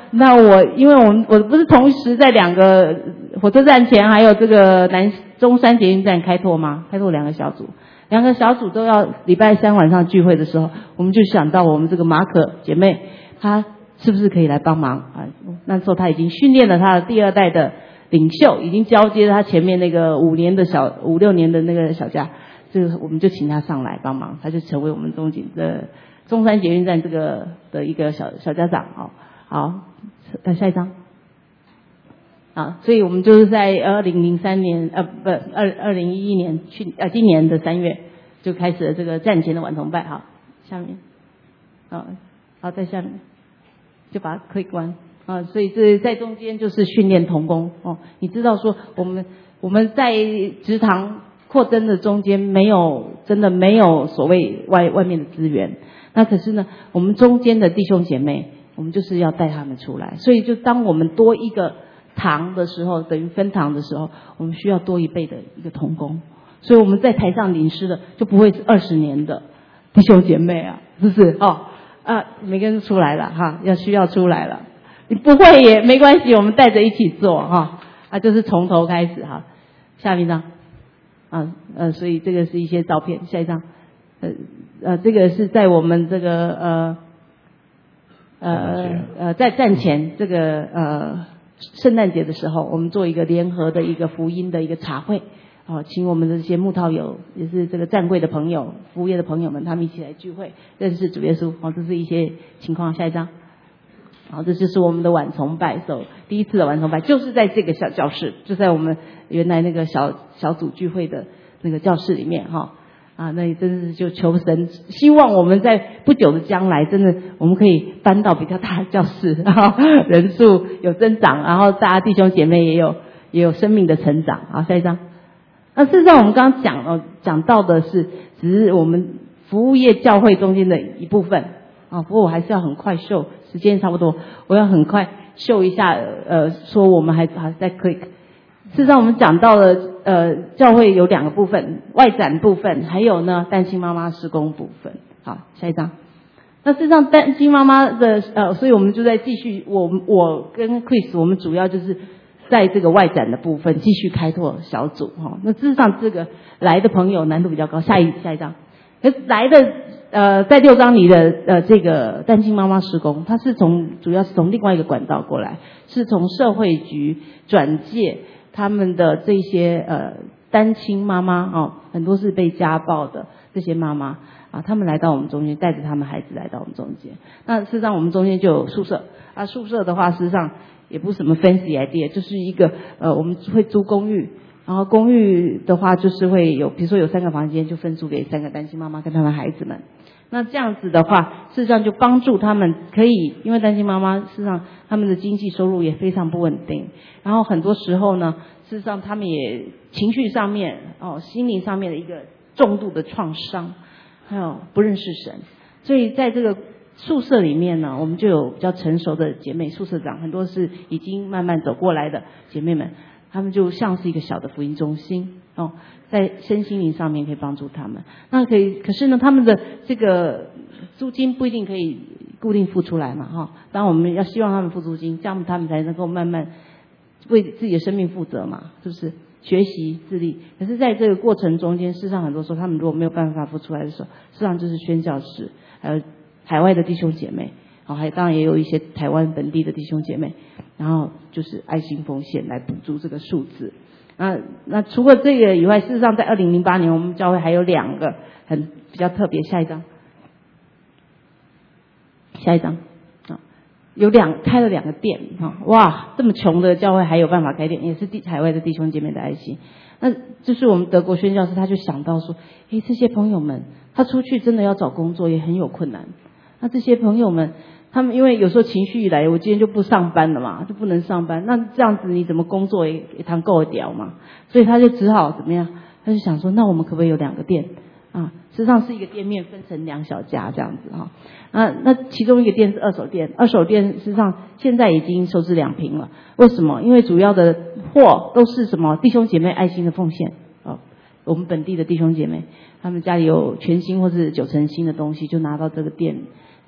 Speaker 2: 那我因为我们我不是同时在两个火车站前还有这个南中山捷运站开拓吗？开拓两个小组，两个小组都要礼拜三晚上聚会的时候，我们就想到我们这个马可姐妹，她是不是可以来帮忙啊？那时候她已经训练了她的第二代的领袖，已经交接她前面那个五年的小五六年的那个小家，这个我们就请她上来帮忙，她就成为我们中景的中山捷运站这个的一个小小家长哦。好，呃，下一张。啊，所以我们就是在二零零三年，呃，不，二二零一一年去，呃，今年的三月就开始了这个战前的晚崇拜。好，下面，好，好，在下面就把它可以关啊。所以这在中间就是训练同工哦。你知道说我们我们在职堂扩增的中间没有真的没有所谓外外面的资源，那可是呢，我们中间的弟兄姐妹。我们就是要带他们出来，所以就当我们多一个堂的时候，等于分堂的时候，我们需要多一倍的一个同工，所以我们在台上领诗的就不会是二十年的弟兄姐妹啊，是不是？哦，啊，每个人出来了哈，要需要出来了，你不会也没关系，我们带着一起做哈，啊，就是从头开始哈。下面一张，啊呃，所以这个是一些照片，下一张，呃呃，这个是在我们这个呃。呃呃，在战前这个呃圣诞节的时候，我们做一个联合的一个福音的一个茶会，哦，请我们的这些木套友，也是这个站柜的朋友、服务业的朋友们，他们一起来聚会，认识主耶稣。哦，这是一些情况。下一张，好，这就是我们的晚崇拜，所以第一次的晚崇拜就是在这个小教室，就在我们原来那个小小组聚会的那个教室里面哈。哦啊，那真是就求神，希望我们在不久的将来，真的我们可以搬到比较大的教室，然后人数有增长，然后大家弟兄姐妹也有也有生命的成长。好，下一张。那事实上我们刚刚讲了讲到的是，只是我们服务业教会中间的一部分啊。不过我还是要很快秀，时间差不多，我要很快秀一下，呃，说我们还还在 click。事实上我们讲到了呃教会有两个部分，外展部分，还有呢单亲妈妈事工部分。好，下一张。那事实上单亲妈妈的呃，所以我们就在继续，我我跟 Chris 我们主要就是在这个外展的部分继续开拓小组哈、哦。那事实上这个来的朋友难度比较高，下一下一张。来的呃在六章里的呃这个单亲妈妈事工，它是从主要是从另外一个管道过来，是从社会局转介。他们的这些呃单亲妈妈哦，很多是被家暴的这些妈妈啊，他们来到我们中间，带着他们孩子来到我们中间。那事实上我们中间就有宿舍啊，宿舍的话事实上也不是什么 fancy idea， 就是一个呃我们会租公寓，然后公寓的话就是会有，比如说有三个房间就分租给三个单亲妈妈跟他们孩子们。那这样子的话，事实上就帮助他们可以，因为单亲妈妈事实上他们的经济收入也非常不稳定，然后很多时候呢，事实上他们也情绪上面哦，心灵上面的一个重度的创伤，还有不认识神，所以在这个宿舍里面呢，我们就有比较成熟的姐妹宿舍长，很多是已经慢慢走过来的姐妹们，她们就像是一个小的福音中心哦。在身心灵上面可以帮助他们，那可以，可是呢，他们的这个租金不一定可以固定付出来嘛，哈。当然我们要希望他们付租金，这样他们才能够慢慢为自己的生命负责嘛，是不是？学习自立。可是在这个过程中间，事实上很多时候他们如果没有办法付出来的时候，事实上就是宣教士，还有海外的弟兄姐妹，好，还当然也有一些台湾本地的弟兄姐妹，然后就是爱心奉献来补助这个数字。那那除了这个以外，事实上在二零零八年我们教会还有两个很比较特别，下一张，下一张啊，有两开了两个店哈，哇，这么穷的教会还有办法开店，也是地海外的弟兄姐妹的爱心。那就是我们德国宣教士他就想到说，诶，这些朋友们他出去真的要找工作也很有困难，那这些朋友们。他们因为有时候情绪一来，我今天就不上班了嘛，就不能上班。那这样子你怎么工作也也谈够掉嘛？所以他就只好怎么样？他就想说，那我们可不可以有两个店啊？实际上是一个店面分成两小家这样子哈。啊，那其中一个店是二手店，二手店实际上现在已经收支两平了。为什么？因为主要的货都是什么弟兄姐妹爱心的奉献啊，我们本地的弟兄姐妹，他们家里有全新或是九成新的东西，就拿到这个店。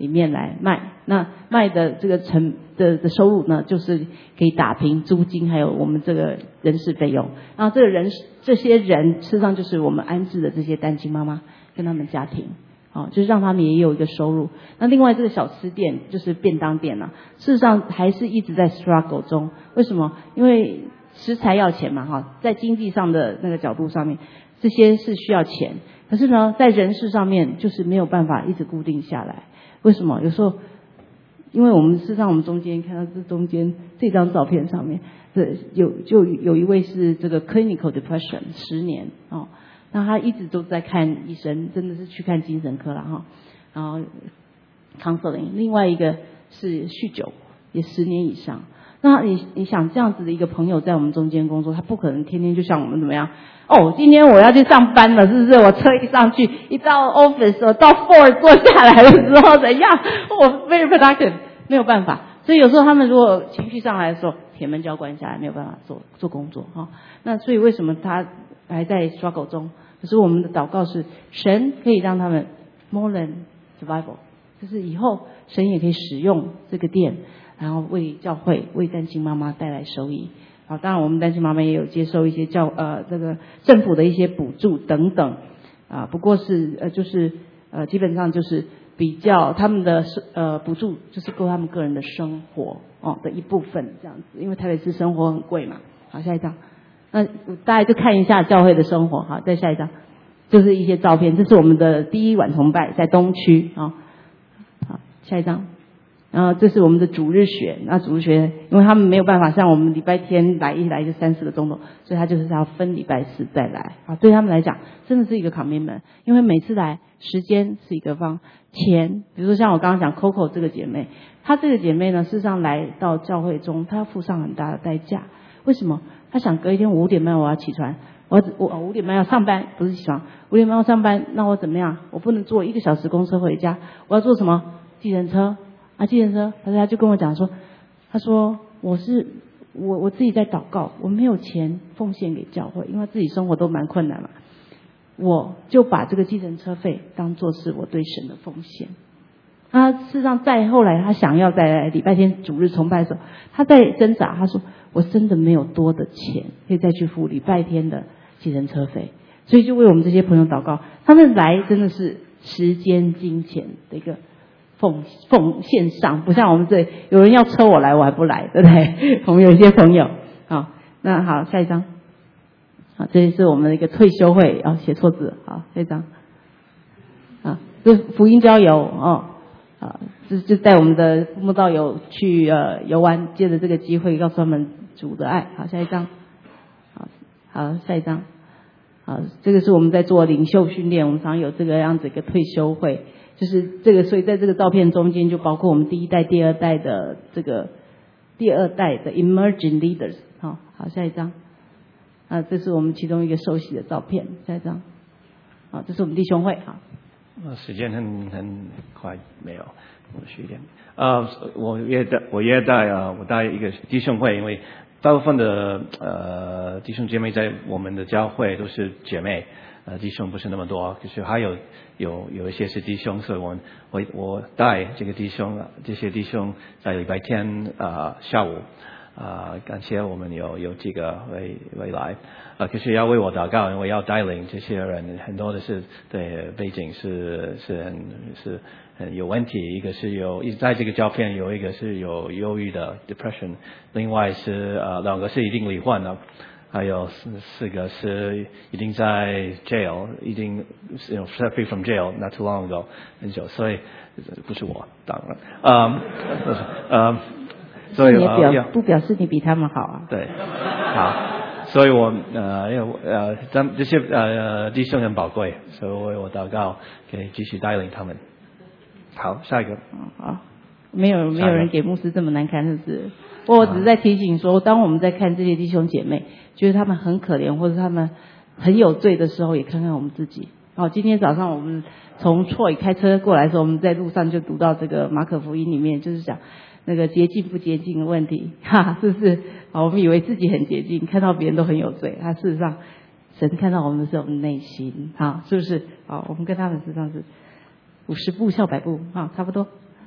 Speaker 2: 里面来卖。那卖的这个成的的收入呢，就是可以打平租金，还有我们这个人事费用。然后这个人这些人，事实上就是我们安置的这些单亲妈妈跟他们家庭。好，就是让他们也有一个收入。那另外这个小吃店就是便当店啊，事实上还是一直在 struggle 中。为什么？因为食材要钱嘛，哈，在经济上的那个角度上面，这些是需要钱。可是呢，在人事上面就是没有办法一直固定下来。为什么？有时候，因为我们事实上我们中间看到这中间这张照片上面，这有就有一位是这个 clinical depression 十年哦。那他一直都在看医生，真的是去看精神科了哈。然后 counseling， 另外一个是酗酒，也十年以上。那你你想这样子的一个朋友在我们中间工作，他不可能天天就像我们怎么样？哦，今天我要去上班了，是不是？我车一上去，一到 office， 我到 floor 坐下来的时候怎样？我 very productive， 没有办法。所以有时候他们如果情绪上来的时候，铁门就要关下来，没有办法做做工作哈。那所以为什么他还在 struggle 中？可是我们的祷告是，神可以让他们 more than survival， 就是以后神也可以使用这个店，然后为教会、为单亲妈妈带来收益。好，当然我们单亲妈妈也有接受一些教呃这个政府的一些补助等等啊，不过是呃就是呃基本上就是比较他们的呃补助就是够他们个人的生活哦的一部分这样子，因为台北市生活很贵嘛。好，下一张。那大家就看一下教会的生活，好，再下一张，就是一些照片。这是我们的第一晚崇拜，在东区啊。好，下一张。然后这是我们的主日学，那主日学因为他们没有办法像我们礼拜天来一来就三四个钟头，所以他就是要分礼拜四再来啊。对他们来讲，真的是一个 commitment， 因为每次来时间是一个方，钱，比如说像我刚刚讲 Coco 这个姐妹，她这个姐妹呢，事实上来到教会中，她要付上很大的代价。为什么？她想隔一天五点半我要起床，我我五点半要上班，不是起床，五点半要上班，那我怎么样？我不能坐一个小时公车回家，我要坐什么？计程车。啊，计程车，他他就跟我讲说，他说我是我我自己在祷告，我没有钱奉献给教会，因为自己生活都蛮困难嘛，我就把这个计程车费当作是我对神的奉献。他事实上再后来，他想要在礼拜天主日崇拜的时候，他在挣扎，他说我真的没有多的钱可以再去付礼拜天的计程车费，所以就为我们这些朋友祷告，他们来真的是时间金钱的一个奉奉献上，不像我们这里有人要抽我来我还不来，对不对？我们有一些朋友，好，那好，下一张，好，这是我们的一个退休会，啊，写错字，好，下一张，啊，这福音郊游哦，啊，就就带我们的慕道友去呃游玩，借着这个机会告诉他们主的爱，好，下一张，好，好，下一张，好，这个是我们在做领袖训练，我们常常有这个样子一个退休会。就是这个，所以在这个照片中间就包括我们第一代、第二代的这个第二代的 emerging leaders。好，好，下一张。啊，这是我们其中一个受洗的照片。下一张。好，这是我们弟兄会。好。
Speaker 1: 呃，时间很很快，没有，我续一点。呃，我也带我也带啊，我带一个弟兄会，因为大部分的呃弟兄姐妹在我们的教会都是姐妹。呃，弟兄不是那么多，可是还有有有一些是弟兄，所以我我我带这个弟兄，这些弟兄在礼拜天啊、呃、下午啊、呃，感谢我们有有几个会会来，呃，可是要为我祷告，因为要带领这些人，很多的是对背景是是很是很有问题，一个是有一在这个照片有一个是有忧郁的 depression， 另外是呃两个是已经离婚了。还有四四个是已经在 jail， 已经 you know set free from jail not too long ago 很久，所以不是我当然，嗯，呃，所以
Speaker 2: 也表、
Speaker 1: 呃、
Speaker 2: 不表示你比他们好啊。
Speaker 1: 对，好，所以我呃呃咱这些呃弟兄很宝贵，所以我我祷告可以继续带领他们。好，下一个。
Speaker 2: 好，没有没有人给牧师这么难看，是不是？我只是在提醒说，当我们在看这些弟兄姐妹，觉得他们很可怜，或者他们很有罪的时候，也看看我们自己。好，今天早上我们从 Troy 开车过来的时候，我们在路上就读到这个马可福音里面，就是讲那个洁净不洁净的问题，哈，是不是？好，我们以为自己很洁净，看到别人都很有罪，他事实上神看到我们的是我们内心，好，是不是？好，我们跟他们实际上是五十步笑百步，啊，差不多。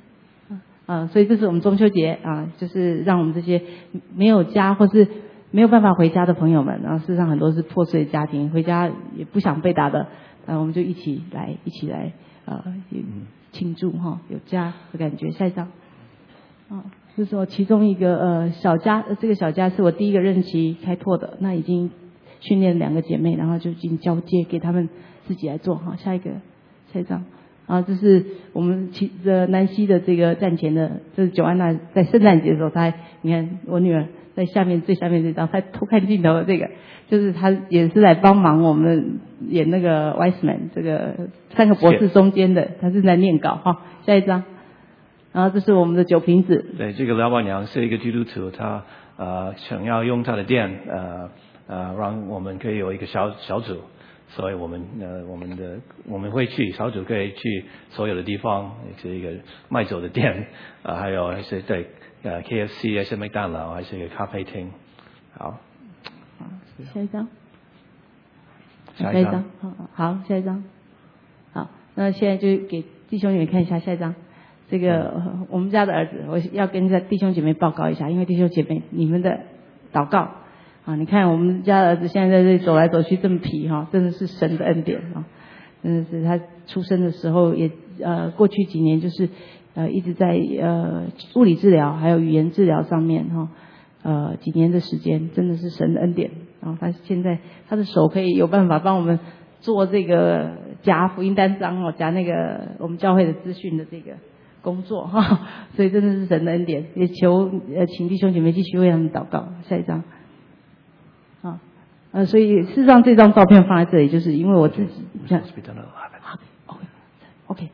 Speaker 2: 啊，所以这是我们中秋节啊，就是让我们这些没有家或是没有办法回家的朋友们，然后事实上很多是破碎的家庭，回家也不想被打的，啊，我们就一起来，一起来，呃，庆祝哈，有家的感觉。下一张，啊，这是我其中一个呃小家，这个小家是我第一个任期开拓的，那已经训练两个姐妹，然后就进行交接给他们自己来做哈。下一个，下一张。啊，这是我们其的南希的这个站前的，这是九安娜在圣诞节的时候，她还你看我女儿在下面最下面这张，她偷看镜头的这个，就是她也是来帮忙我们演那个 Wiseman 这个三个博士中间的，她是在念稿哈。下一张，然后这是我们的酒瓶子。
Speaker 1: 对，这个老板娘是一个基督徒，她呃想要用她的店呃呃让我们可以有一个小小组。所以我们呃我们的我们会去小组可以去所有的地方，是一个卖酒的店，呃还有还是对呃 K F C 还是麦当劳还是一个咖啡厅。好，
Speaker 2: 好，下一张，
Speaker 1: 下一张，
Speaker 2: 好，好，下一张，好，那现在就给弟兄姐妹看一下下一张。这个、呃、我们家的儿子，我要跟弟兄姐妹报告一下，因为弟兄姐妹你们的祷告。啊，你看我们家的儿子现在在这里走来走去这么皮哈，真的是神的恩典啊！真的是他出生的时候也呃，过去几年就是呃一直在呃物理治疗还有语言治疗上面哈，呃几年的时间真的是神的恩典。然后他现在他的手可以有办法帮我们做这个夹福音单张哦，夹那个我们教会的资讯的这个工作哈，所以真的是神的恩典。也求呃请弟兄姐妹继续为他们祷告。下一张。啊，呃，所以事实上这张照片放在这里，就是因为我自己这样。OK, OK.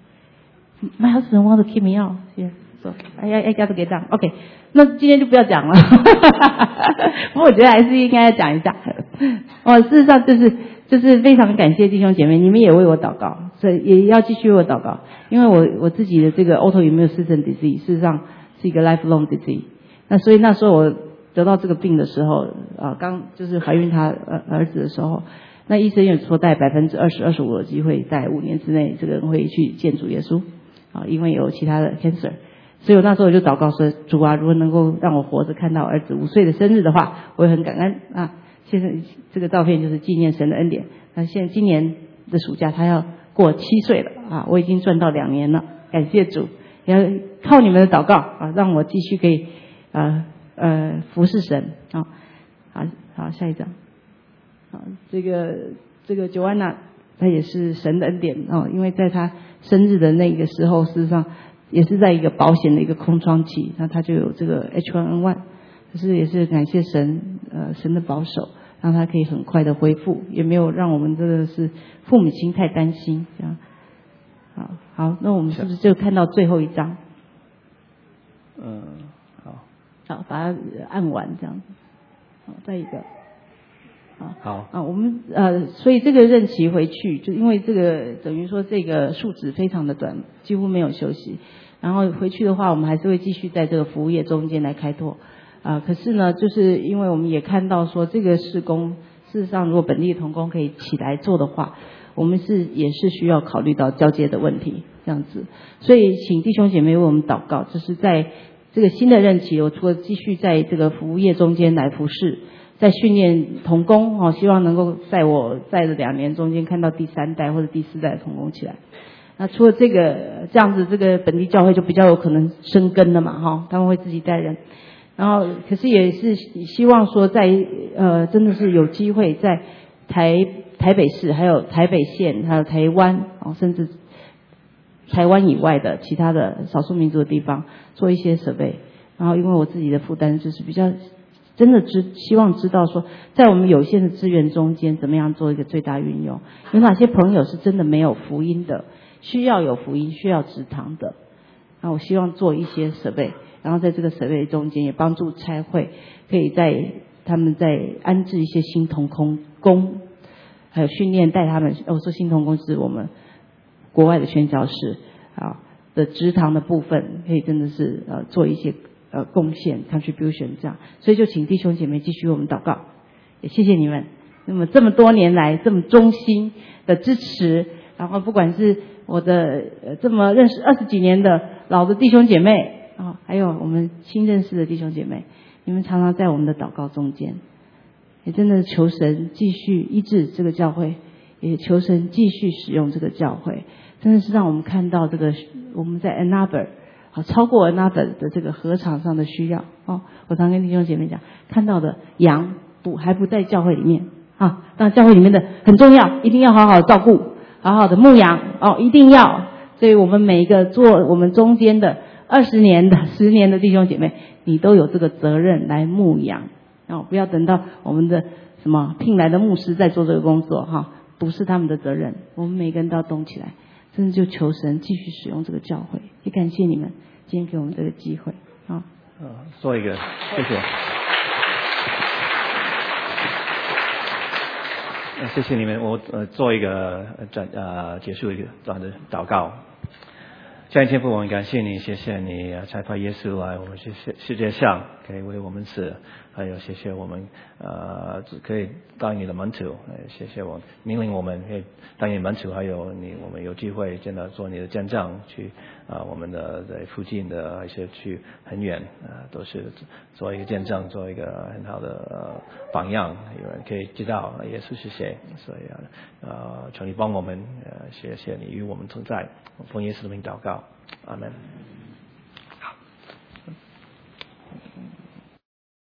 Speaker 2: My husband wants to keep me out here, so I I got to get down. OK. 那今天就不要讲了，不过我觉得还是应该要讲一下。哦，事实上就是就是非常感谢弟兄姐妹，你们也为我祷告，所以也要继续为我祷告，因为我我自己的这个 autoimmune system disease 事实上是一个 lifelong disease。那所以那时候我得到这个病的时候，啊，刚就是怀孕他儿儿子的时候，那医生也说带百分之二十二十五的机会，在五年之内这个人会去见主耶稣，啊，因为有其他的 cancer， 所以我那时候我就祷告说，主啊，如果能够让我活着看到儿子五岁的生日的话，我也很感恩啊。现在这个照片就是纪念神的恩典。那现在今年的暑假他要过七岁了啊，我已经赚到两年了，感谢主，也要靠你们的祷告啊，让我继续可以啊。呃，服侍神啊，好，好，下一张，好，这个这个九安娜，她也是神的恩典哦，因为在她生日的那个时候，事实上也是在一个保险的一个空窗期，那她就有这个 H 一 N 一，可是也是感谢神，呃，神的保守，让她可以很快的恢复，也没有让我们这个是父母亲太担心，这样，好，好，那我们是不是就看到最后一张？
Speaker 1: 嗯。
Speaker 2: 好，把它按完这样子。好，再一个。好。
Speaker 1: 好。
Speaker 2: 啊，我们呃，所以这个任期回去，就因为这个等于说这个数值非常的短，几乎没有休息。然后回去的话，我们还是会继续在这个服务业中间来开拓。啊、呃，可是呢，就是因为我们也看到说这个事工，事实上如果本地同工可以起来做的话，我们是也是需要考虑到交接的问题，这样子。所以请弟兄姐妹为我们祷告，就是在这个新的任期，我除了继续在这个服务业中间来服侍，在训练同工哦，希望能够在我在的两年中间看到第三代或者第四代的同工起来。那除了这个这样子，这个本地教会就比较有可能生根了嘛，哈，他们会自己带人。然后，可是也是希望说在，在呃，真的是有机会在台台北市、还有台北县、还有台湾哦，甚至台湾以外的其他的少数民族的地方做一些survey。然后，因为我自己的负担就是比较真的知希望知道说，在我们有限的资源中间，怎么样做一个最大运用？有哪些朋友是真的没有福音的，需要有福音、需要职堂的？那我希望做一些survey。然后在这个设备中间也帮助差会可以在他们在安置一些新同工工，还有训练带他们。我说新同工是我们国外的宣教士啊的职堂的部分，可以真的是呃做一些呃贡献 contribution 这样。所以就请弟兄姐妹继续为我们祷告，也谢谢你们。那么这么多年来这么忠心的支持，然后不管是我的呃这么认识二十几年的老的弟兄姐妹。 哦，还有我们新认识的弟兄姐妹，你们常常在我们的祷告中间，也真的求神继续医治这个教会，也求神继续使用这个教会，真的是让我们看到这个我们在 Another 好超过 Another 的这个禾场上的需要哦。我常跟弟兄姐妹讲，看到的羊不还不在教会里面啊，但教会里面的很重要，一定要好好照顾，好好的牧养哦，一定要。所以我们每一个做我们中间的二十年的、十年的弟兄姐妹，你都有这个责任来牧养哦，不要等到我们的什么聘来的牧师在做这个工作哈，不是他们的责任，我们每个人都要动起来。真的就求神继续使用这个教会，也感谢你们今天给我们这个机会啊。
Speaker 1: 嗯，做一个，谢谢。谢谢你们，我呃做一个转呃结束一个短的祷告。亲爱的天父，我们感谢你，谢谢你差派耶稣来我们世世界上，可以为我们死，还有谢谢我们呃可以当你的门徒，谢谢我命令我们可以当你的门徒，还有你我们有机会真的做你的见证，去啊、呃、我们的在附近的还是去很远啊、呃、都是做一个见证，做一个很好的、呃、榜样，有人可以知道耶稣是谁，所以啊呃求你帮我们，呃谢谢你与我们同在，奉耶稣的名祷告。阿门。